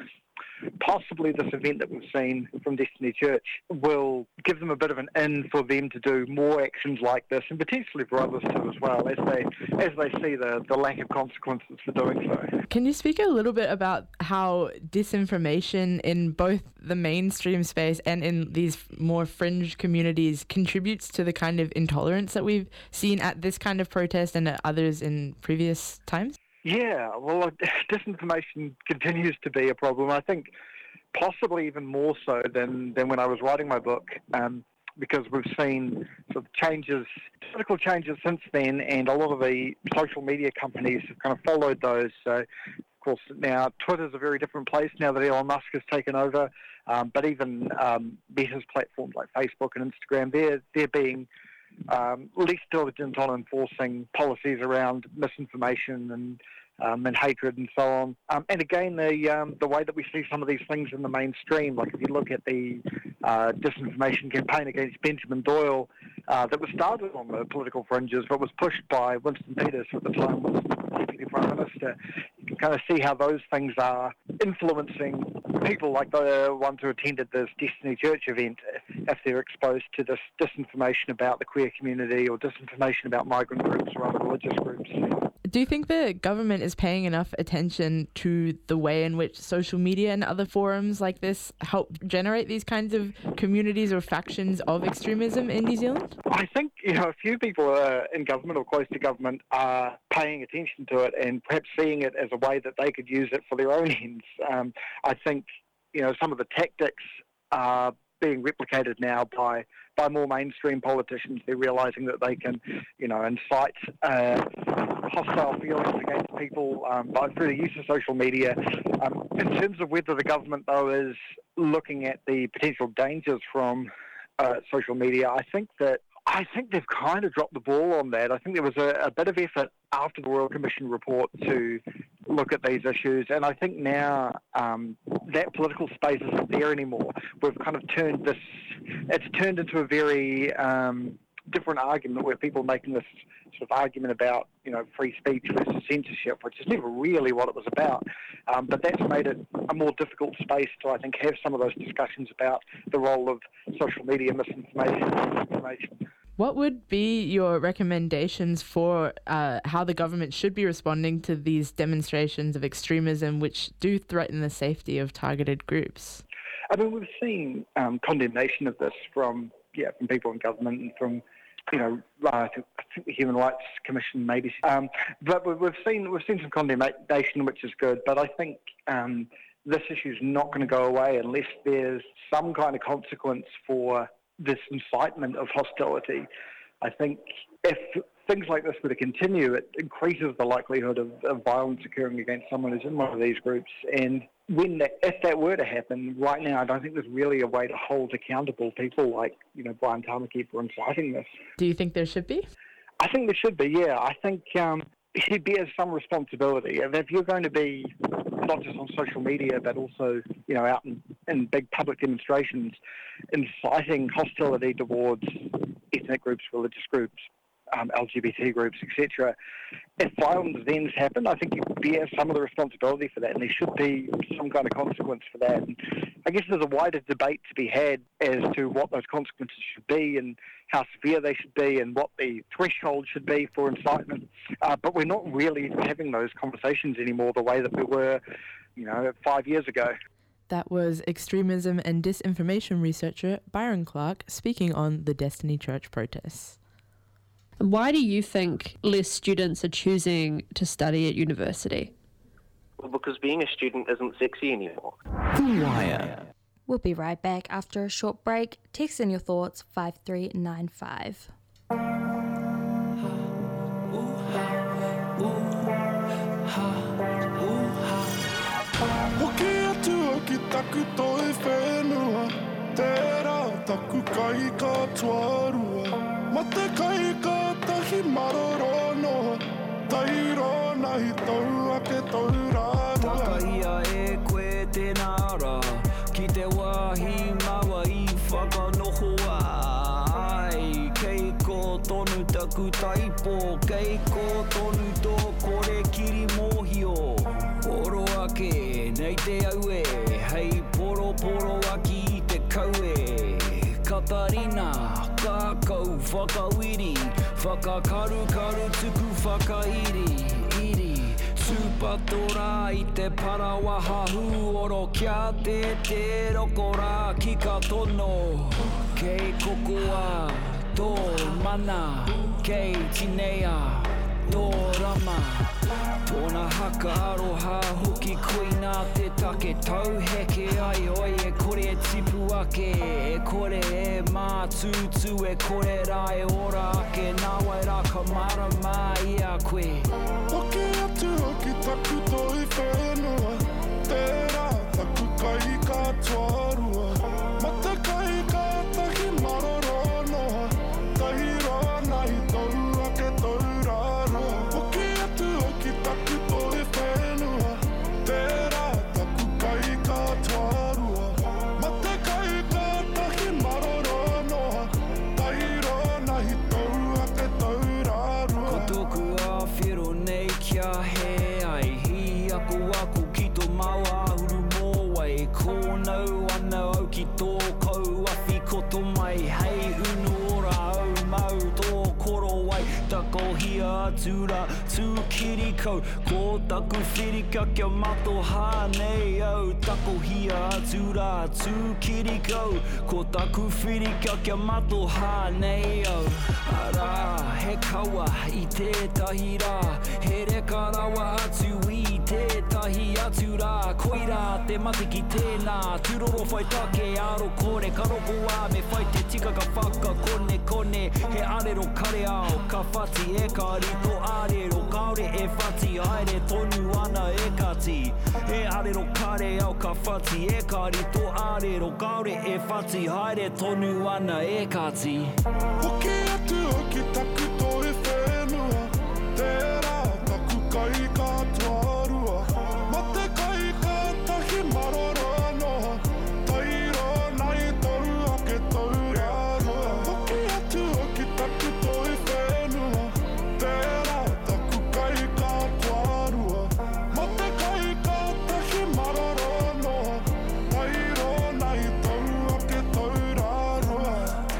possibly this event that we've seen from Destiny Church will give them a bit of an in for them to do more actions like this, and potentially for others too as well, as they as they see the, the lack of consequences for doing so. Can you speak a little bit about how disinformation in both the mainstream space and in these more fringe communities contributes to the kind of intolerance that we've seen at this kind of protest and at others in previous times? Yeah, well, disinformation continues to be a problem. I think possibly even more so than, than when I was writing my book, um, because we've seen sort of changes, political changes since then, and a lot of the social media companies have kind of followed those. So, of course, now Twitter's a very different place now that Elon Musk has taken over, um, but even um, Meta's platforms like Facebook and Instagram, they're, they're being Um, less diligent on enforcing policies around misinformation and um, and hatred and so on. Um, and again, the um, the way that we see some of these things in the mainstream, like if you look at the uh, disinformation campaign against Benjamin Doyle uh, that was started on the political fringes but was pushed by Winston Peters, who at the time was Deputy Prime Minister, you can kind of see how those things are influencing people like the ones who attended this Destiny Church event, if they're exposed to this disinformation about the queer community or disinformation about migrant groups or other religious groups. Do you think the government is paying enough attention to the way in which social media and other forums like this help generate these kinds of communities or factions of extremism in New Zealand? I think, you know, a few people uh, in government or close to government are paying attention to it and perhaps seeing it as a way that they could use it for their own ends. Um, I think, you know, some of the tactics are being replicated now by by more mainstream politicians. They're realising that they can, you know, incite uh, hostile feelings against people um, by through the use of social media. Um, in terms of whether the government, though, is looking at the potential dangers from uh, social media, I think that I think they've kind of dropped the ball on that. I think there was a, a bit of effort after the Royal Commission report to look at these issues, and I think now um, that political space isn't there anymore. We've kind of turned this, it's turned into a very um, different argument where people are making this sort of argument about, you know, free speech versus censorship, which is never really what it was about. Um, but that's made it a more difficult space to, I think, have some of those discussions about the role of social media misinformation and disinformation. What would be your recommendations for uh, how the government should be responding to these demonstrations of extremism which do threaten the safety of targeted groups? I mean, we've seen um, condemnation of this from, yeah, from people in government and from, you know, I think, I think the Human Rights Commission maybe. Um, but we've seen we've seen some condemnation, which is good. But I think um, this issue is not going to go away unless there's some kind of consequence for this incitement of hostility. I think if things like this were to continue, it increases the likelihood of, of violence occurring against someone who's in one of these groups. And when that, if that were to happen, right now I don't think there's really a way to hold accountable people like, you know, Brian Tamaki for inciting this. Do you think there should be? I think there should be, yeah. I think um, he bears some responsibility. And if you're going to be not just on social media, but also, you know, out in, in big public demonstrations, inciting hostility towards ethnic groups, religious groups, um, L G B T groups, et cetera. If violent events happen, I think you bear some of the responsibility for that, and there should be some kind of consequence for that. And I guess there's a wider debate to be had as to what those consequences should be and how severe they should be and what the threshold should be for incitement. Uh, but we're not really having those conversations anymore the way that we were, you know, five years ago. That was extremism and disinformation researcher Byron Clark speaking on the Destiny Church protests. Why do you think less students are choosing to study at university? Well, because being a student isn't sexy anymore. The Wire. We'll be right back after a short break. Text in your thoughts five three nine five. Taku toi whenua, tērā taku kai ka tuarua. Ma te kai ka tahi maroro noa, tairo nahi tau ake tau rārua. Takahia e koe tēnā rā, ki te wāhi maua I whakanoho ai. Kei ko tonu taku taipo, kei ko tonu tō kore kiri mōhio. Oro ake, nei te aue, hei poro poro aki I te kaue. Katarina, kākau, whakawiri, whakakaru karu tuku whakairi, iri. Tūpatora I te parawaha huoro, kia te te roko rā ki ka tono. Kei kokoa, tō mana, kei tinea, tō rama. Tōna haka aroha hoki koina te take tau heke ai oi e kore e tipu ake e kore e mātūtū e kore rā e ora ake nāwai rā ka marama I a koe. Hoki atu hoki taku toi whenua, tērā taku kai ka tuarua. Ma te kai ka tahi maroro noa, tahi rā nahi tau ake tau rārua. Hoki atu hoki taku toi whenua, tērā taku kai ka tuarua. Ma te kai ka tahi maroro noa, tahi rā nahi tau ake tau rārua. Ko tōku a whiro nei kia he ai, hi aku aku ki tō maua ahuru mōwai. Ko nau ana au ki tō kau awhi ko tō mai, hei unu ora au mau tō koro wai. Tako hia atu rā, tū kiri kau, ko taku whirika kia mato hānei au. Tako hia atu rā, tū kiri kau, ko taku whirika kia mato hānei au. Ara, he kaua I tētahi rā, he reka rawa atu I tētahi atu rā. Koira te mate ki tēnā, tūroro whai take aro kore, karoko wā me whai te tika ka whaka kone kone. He arero kare ao, ka whati e kari tō arero, kaore e whati aere tonu ana e kati. He arero kare ao, ka whati e kari tō arero, kaore e whati aere tonu ana e kati. Hoki atu hoki taku toi whenua, tērā taku kai ka tuarua. Ma te kai ka tahi maroro noa, tai rā nai tau ake tau rārua. Hoki atu hoki taku toi whenua, tērā taku kai ka tuarua. Ma te kai ka tahi maroro noa, tai rā nai tau ake tau rārua.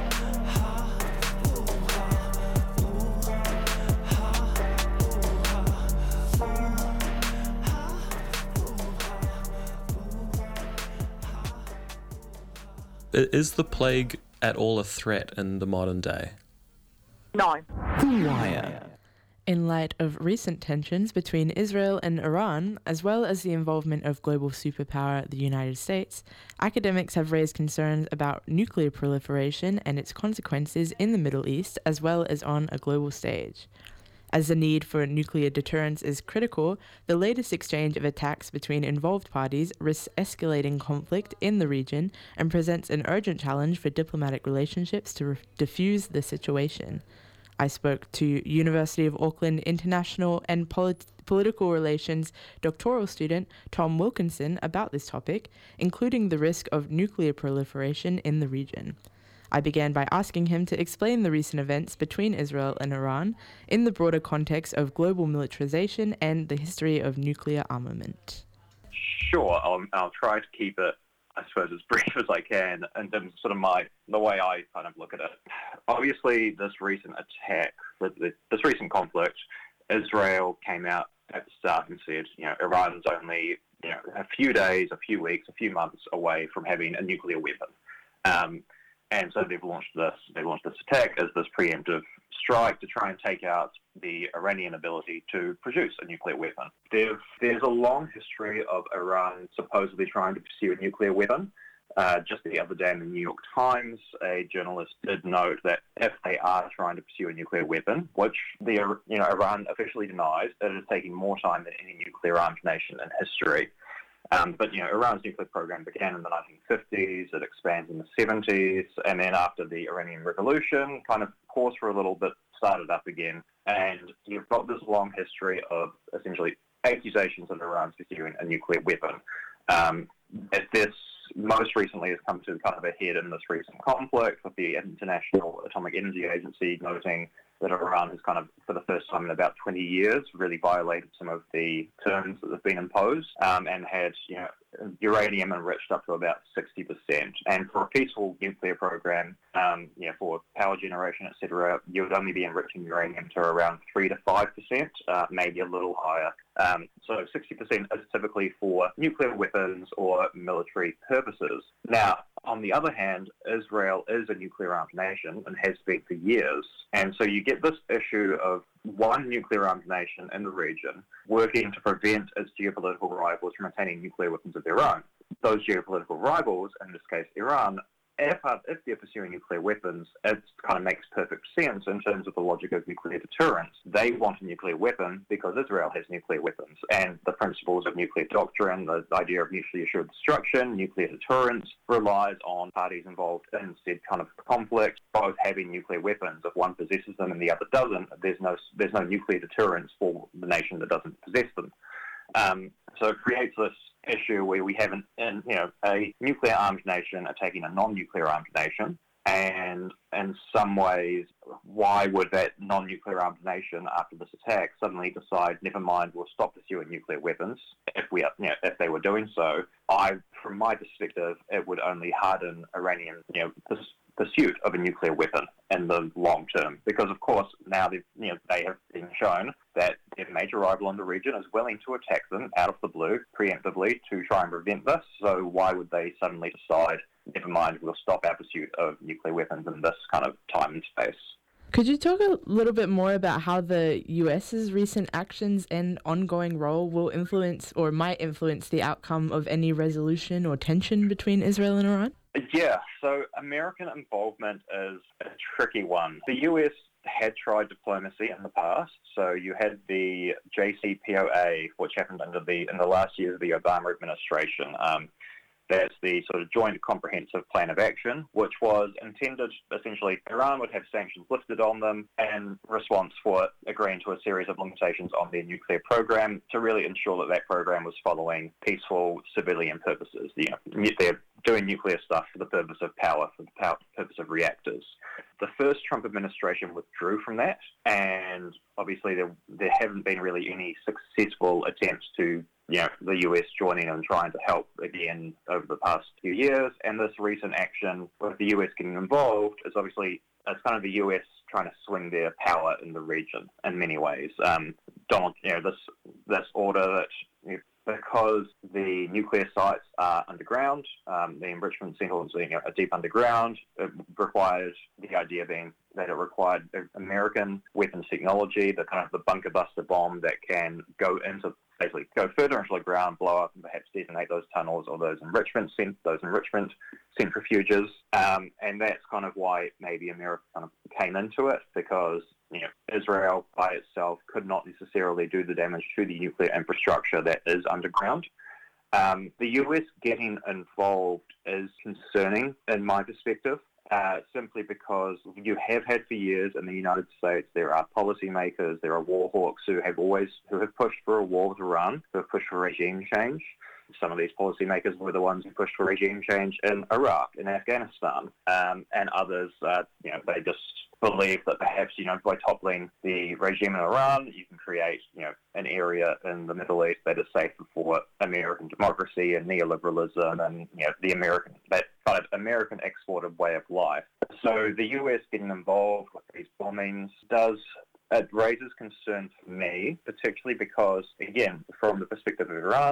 Is the plague at all a threat in the modern day? No. The Wire. In light of recent tensions between Israel and Iran, as well as the involvement of global superpower the United States, academics have raised concerns about nuclear proliferation and its consequences in the Middle East, as well as on a global stage. As the need for nuclear deterrence is critical, the latest exchange of attacks between involved parties risks escalating conflict in the region and presents an urgent challenge for diplomatic relationships to re- diffuse the situation. I spoke to University of Auckland International and Polit- Political Relations doctoral student Tom Wilkinson about this topic, including the risk of nuclear proliferation in the region. I began by asking him to explain the recent events between Israel and Iran in the broader context of global militarization and the history of nuclear armament. Sure, I'll, I'll try to keep it, I suppose, as brief as I can in terms of sort of my, the way I kind of look at it. Obviously, this recent attack, this recent conflict, Israel came out at the start and said, you know, Iran's only, you know, a few days, a few weeks, a few months away from having a nuclear weapon. Um, And so they've launched this, they launched this attack as this preemptive strike to try and take out the Iranian ability to produce a nuclear weapon. There's, there's a long history of Iran supposedly trying to pursue a nuclear weapon. Uh, just the other day in the New York Times, a journalist did note that if they are trying to pursue a nuclear weapon, which the you know Iran officially denies, that it is taking more time than any nuclear-armed nation in history. Um, but, you know, Iran's nuclear program began in the nineteen fifties, it expands in the seventies, and then after the Iranian Revolution, kind of paused for a little bit, started up again, and you've got this long history of essentially accusations that Iran's pursuing a nuclear weapon. Um, this most recently has come to kind of a head in this recent conflict with the International Atomic Energy Agency noting that Iran has kind of, for the first time in about twenty years, really violated some of the terms that have been imposed um, and had, you know, uranium enriched up to about sixty percent. And for a peaceful nuclear program, um, you know, for power generation, et cetera, you would only be enriching uranium to around three to five percent, uh, maybe a little higher. Um, so sixty percent is typically for nuclear weapons or military purposes. Now, on the other hand, Israel is a nuclear-armed nation and has been for years. And so you get this issue of one nuclear-armed nation in the region working to prevent its geopolitical rivals from attaining nuclear weapons of their own. Those geopolitical rivals, in this case Iran, if, if they're pursuing nuclear weapons, it kind of makes perfect sense in terms of the logic of nuclear deterrence. They want a nuclear weapon because Israel has nuclear weapons, and the principles of nuclear doctrine, the idea of mutually assured destruction, nuclear deterrence, relies on parties involved in said kind of conflict both having nuclear weapons. If one possesses them and the other doesn't, there's no there's no nuclear deterrence for the nation that doesn't possess them. Um, so it creates this issue where we have an, an, you know, a nuclear-armed nation attacking a non-nuclear-armed nation, and in some ways, why would that non-nuclear-armed nation, after this attack, suddenly decide, never mind, we'll stop pursuing nuclear weapons? If we, you know, if they were doing so, I, from my perspective, it would only harden Iranian, you know, this pursuit of a nuclear weapon in the long term, because of course now they've, you know, they have been shown that their major rival in the region is willing to attack them out of the blue preemptively to try and prevent this. So why would they suddenly decide, never mind, we'll stop our pursuit of nuclear weapons in this kind of time and space? Could you talk a little bit more about how the US's recent actions and ongoing role will influence or might influence the outcome of any resolution or tension between Israel and Iran? Yeah, so American involvement is a tricky one. The U S had tried diplomacy in the past. So you had the J C P O A, which happened under the in the last years of the Obama administration. Um, That's the sort of Joint Comprehensive Plan of Action, which was intended, essentially, Iran would have sanctions lifted on them in response for agreeing to a series of limitations on their nuclear program to really ensure that that program was following peaceful civilian purposes. You know, they're doing nuclear stuff for the purpose of power, for the power, purpose of reactors. The first Trump administration withdrew from that, and obviously there, there haven't been really any successful attempts to, you know, the U S joining and trying to help again over the past few years. And this recent action with the U S getting involved is obviously, it's kind of the U S trying to swing their power in the region in many ways. Um, Donald, you know, this this order that, you know, because the nuclear sites are underground, um, the enrichment centers, you know, are deep underground, it requires, the idea being that it required American weapons technology, the kind of the bunker buster bomb that can go into, basically go further into the ground, blow up and perhaps detonate those tunnels or those enrichment cent- those enrichment centrifuges. Um, and that's kind of why maybe America kind of came into it, because, you know, Israel by itself could not necessarily do the damage to the nuclear infrastructure that is underground. Um, the U S getting involved is concerning in my perspective, uh, simply because you have had for years in the United States, there are policymakers, there are war hawks who have always, who have pushed for a war with Iran, who have pushed for regime change. Some of these policymakers were the ones who pushed for regime change in Iraq, in Afghanistan, um, and others, uh, you know, they just believe that perhaps, you know, by toppling the regime in Iran, you can create, you know, an area in the Middle East that is safer for American democracy and neoliberalism and, you know, the American, that kind of American exported way of life. So the U S getting involved with these bombings does, it raises concern for me, particularly because, again, from the perspective of Iran, you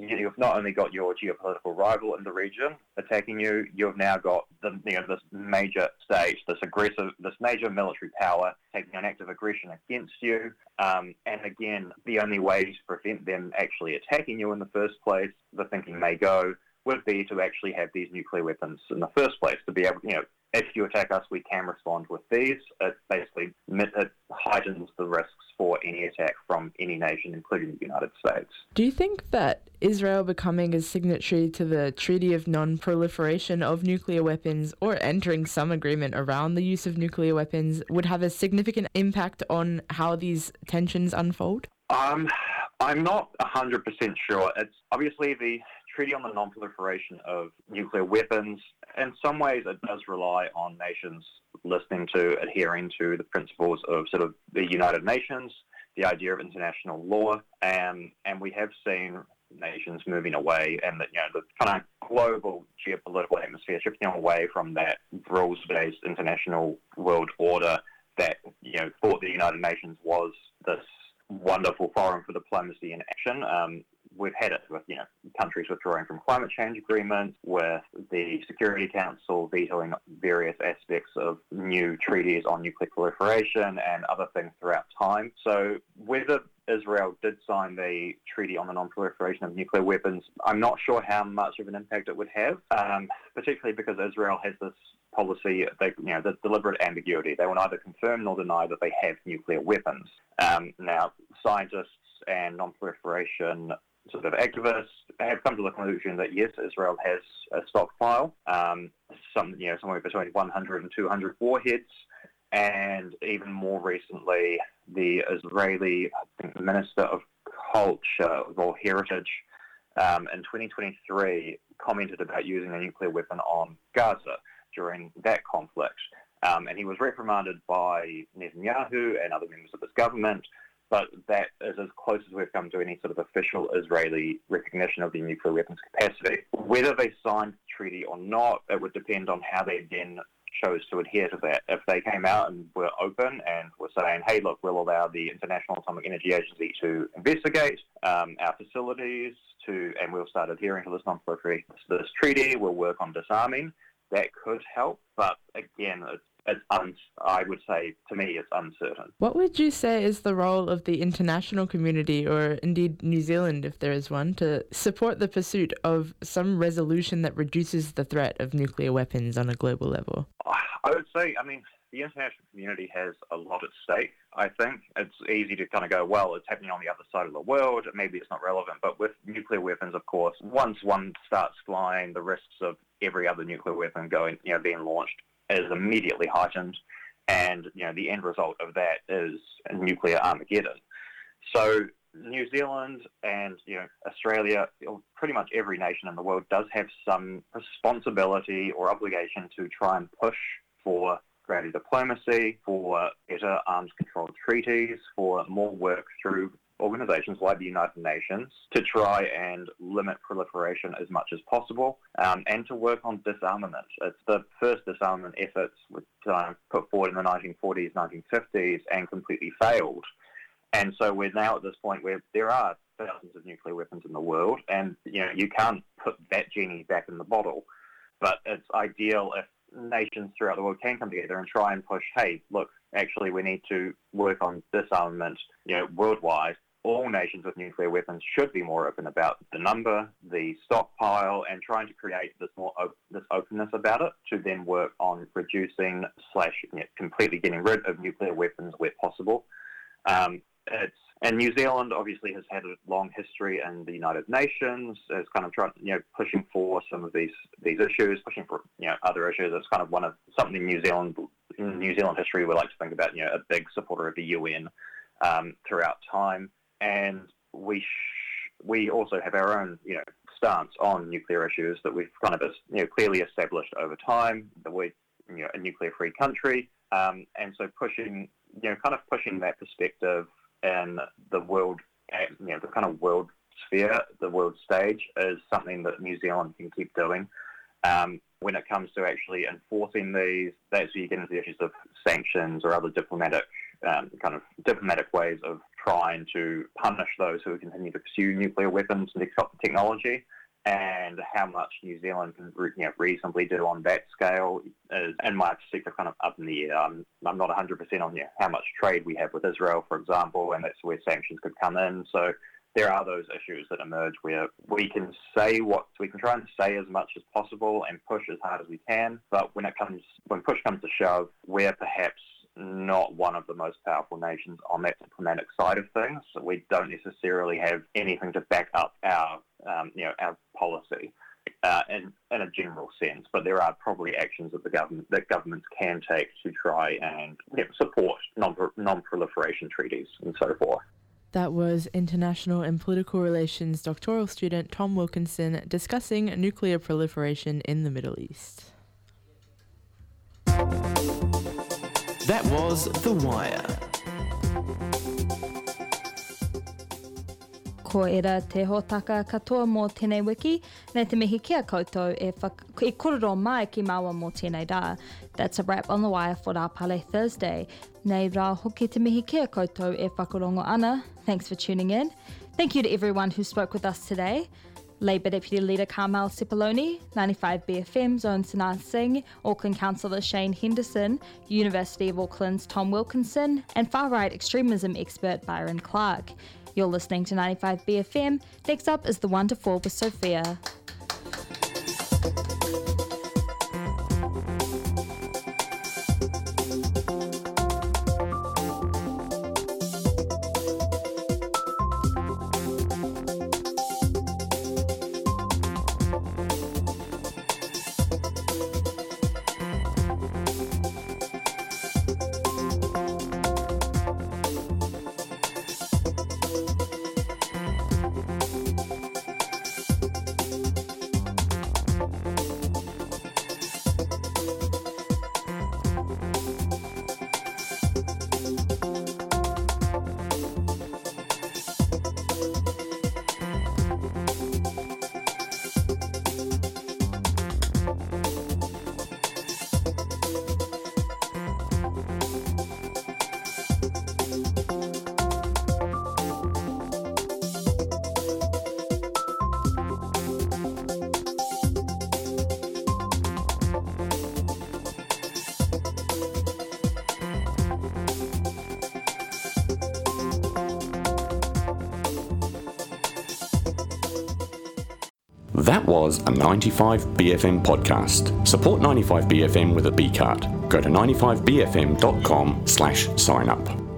you've not only got your geopolitical rival in the region attacking you, you've now got the, you know, this major state, this aggressive, this major military power taking an active aggression against you. Um, and again, the only way to prevent them actually attacking you in the first place, the thinking may go, would be to actually have these nuclear weapons in the first place, to be able, you know, if you attack us, we can respond with these. It basically it heightens the risks for any attack from any nation, including the United States. Do you think that Israel becoming a signatory to the Treaty of Non-Proliferation of Nuclear Weapons, or entering some agreement around the use of nuclear weapons, would have a significant impact on how these tensions unfold? Um, I'm not one hundred percent sure. It's obviously the Treaty on the Non-Proliferation of Nuclear Weapons. In some ways, it does rely on nations listening to, adhering to the principles of sort of the United Nations, the idea of international law, and and we have seen nations moving away, and that, you know, the kind of global geopolitical atmosphere shifting away from that rules-based international world order that, you know, thought the United Nations was this wonderful forum for diplomacy and action. Um, we've had it with, you know, countries withdrawing from climate change agreements, with the Security Council vetoing various aspects of new treaties on nuclear proliferation and other things throughout time. So whether Israel did sign the Treaty on the Non-Proliferation of Nuclear Weapons, I'm not sure how much of an impact it would have, um, particularly because Israel has this policy, they, you know, the deliberate ambiguity. They will neither confirm nor deny that they have nuclear weapons. Um, now, scientists and non-proliferation sort of activists have come to the conclusion that yes, Israel has a stockpile, um, some, you know, somewhere between one hundred and two hundred warheads, and even more recently, the Israeli I think, Minister of Culture or Heritage um, in twenty twenty-three commented about using a nuclear weapon on Gaza during that conflict. Um, and he was reprimanded by Netanyahu and other members of his government, but that is as close as we've come to any sort of official Israeli recognition of the nuclear weapons capacity. Whether they signed the treaty or not, it would depend on how they then chose to adhere to that. If they came out and were open and were saying, hey, look, we'll allow the International Atomic Energy Agency to investigate um, our facilities, to, and we'll start adhering to this non-proliferation this treaty, we'll work on disarming, that could help. But again, it's It's un- I would say, to me, it's uncertain. What would you say is the role of the international community, or indeed New Zealand, if there is one, to support the pursuit of some resolution that reduces the threat of nuclear weapons on a global level? I would say, I mean, the international community has a lot at stake, I think. It's easy to kind of go, well, it's happening on the other side of the world, maybe it's not relevant. But with nuclear weapons, of course, once one starts flying, the risks of every other nuclear weapon going, you know, being launched is immediately heightened, and you know the end result of that is a nuclear Armageddon. So New Zealand and you know Australia, pretty much every nation in the world does have some responsibility or obligation to try and push for greater diplomacy, for better arms control treaties, for more work through organisations like the United Nations to try and limit proliferation as much as possible, um, and to work on disarmament. It's the first disarmament efforts which uh, put forward in the nineteen forties, nineteen fifties and completely failed. And so we're now at this point where there are thousands of nuclear weapons in the world, and you know you can't put that genie back in the bottle. But it's ideal if nations throughout the world can come together and try and push, hey, look, actually we need to work on disarmament, you know, worldwide. All nations with nuclear weapons should be more open about the number, the stockpile, and trying to create this more op- this openness about it to then work on reducing slash you know, completely getting rid of nuclear weapons where possible. Um, it's and New Zealand obviously has had a long history in the United Nations. It's kind of trying, you know, pushing for some of these these issues, pushing for you know other issues. It's kind of one of something New Zealand in New Zealand history we like to think about. You know, a big supporter of the U N um, throughout time. And we sh- we also have our own, you know, stance on nuclear issues that we've kind of, you know, clearly established over time. That we're, you know, a nuclear-free country, um, and so pushing, you know, kind of pushing that perspective in the world, you know, the kind of world sphere, the world stage, is something that New Zealand can keep doing. Um, when it comes to actually enforcing these, that's where you get into the issues of sanctions or other diplomatic. Um, kind of diplomatic ways of trying to punish those who continue to pursue nuclear weapons and technology, and how much New Zealand can you know, reasonably do on that scale is, in my perspective, kind of up in the air. I'm, I'm not one hundred percent on you know, how much trade we have with Israel, for example, and that's where sanctions could come in. So there are those issues that emerge where we can say what we can try and say as much as possible and push as hard as we can, but when it comes when push comes to shove, we're perhaps not one of the most powerful nations on that diplomatic side of things. So we don't necessarily have anything to back up our um, you know our policy uh, in in a general sense. But there are probably actions that the government that governments can take to try and you know, support non non-proliferation treaties and so forth. That was international and political relations doctoral student Tom Wilkinson discussing nuclear proliferation in the Middle East. That was The Wire. Ko era te hōtaka katoa mō tēnei wiki, nei te mihi kia koutou e, whak- e kororo mai ki maua mō tēnei rā. That's a wrap on The Wire for Rā Pale Thursday. Nei rā hoki te mihi kia koutou e whakarongo ana. Thanks for tuning in. Thank you to everyone who spoke with us today. Labour Deputy Leader Carmel Sepuloni, ninety-five B F M's own Sanaa Singh, Auckland Councillor Shane Henderson, University of Auckland's Tom Wilkinson, and far-right extremism expert Byron Clark. You're listening to ninety-five B F M. Next up is The One to Four with Sophia. That was a ninety-five B F M podcast. Support ninety-five B F M with a B card. Go to ninety-five B F M dot com slash sign up.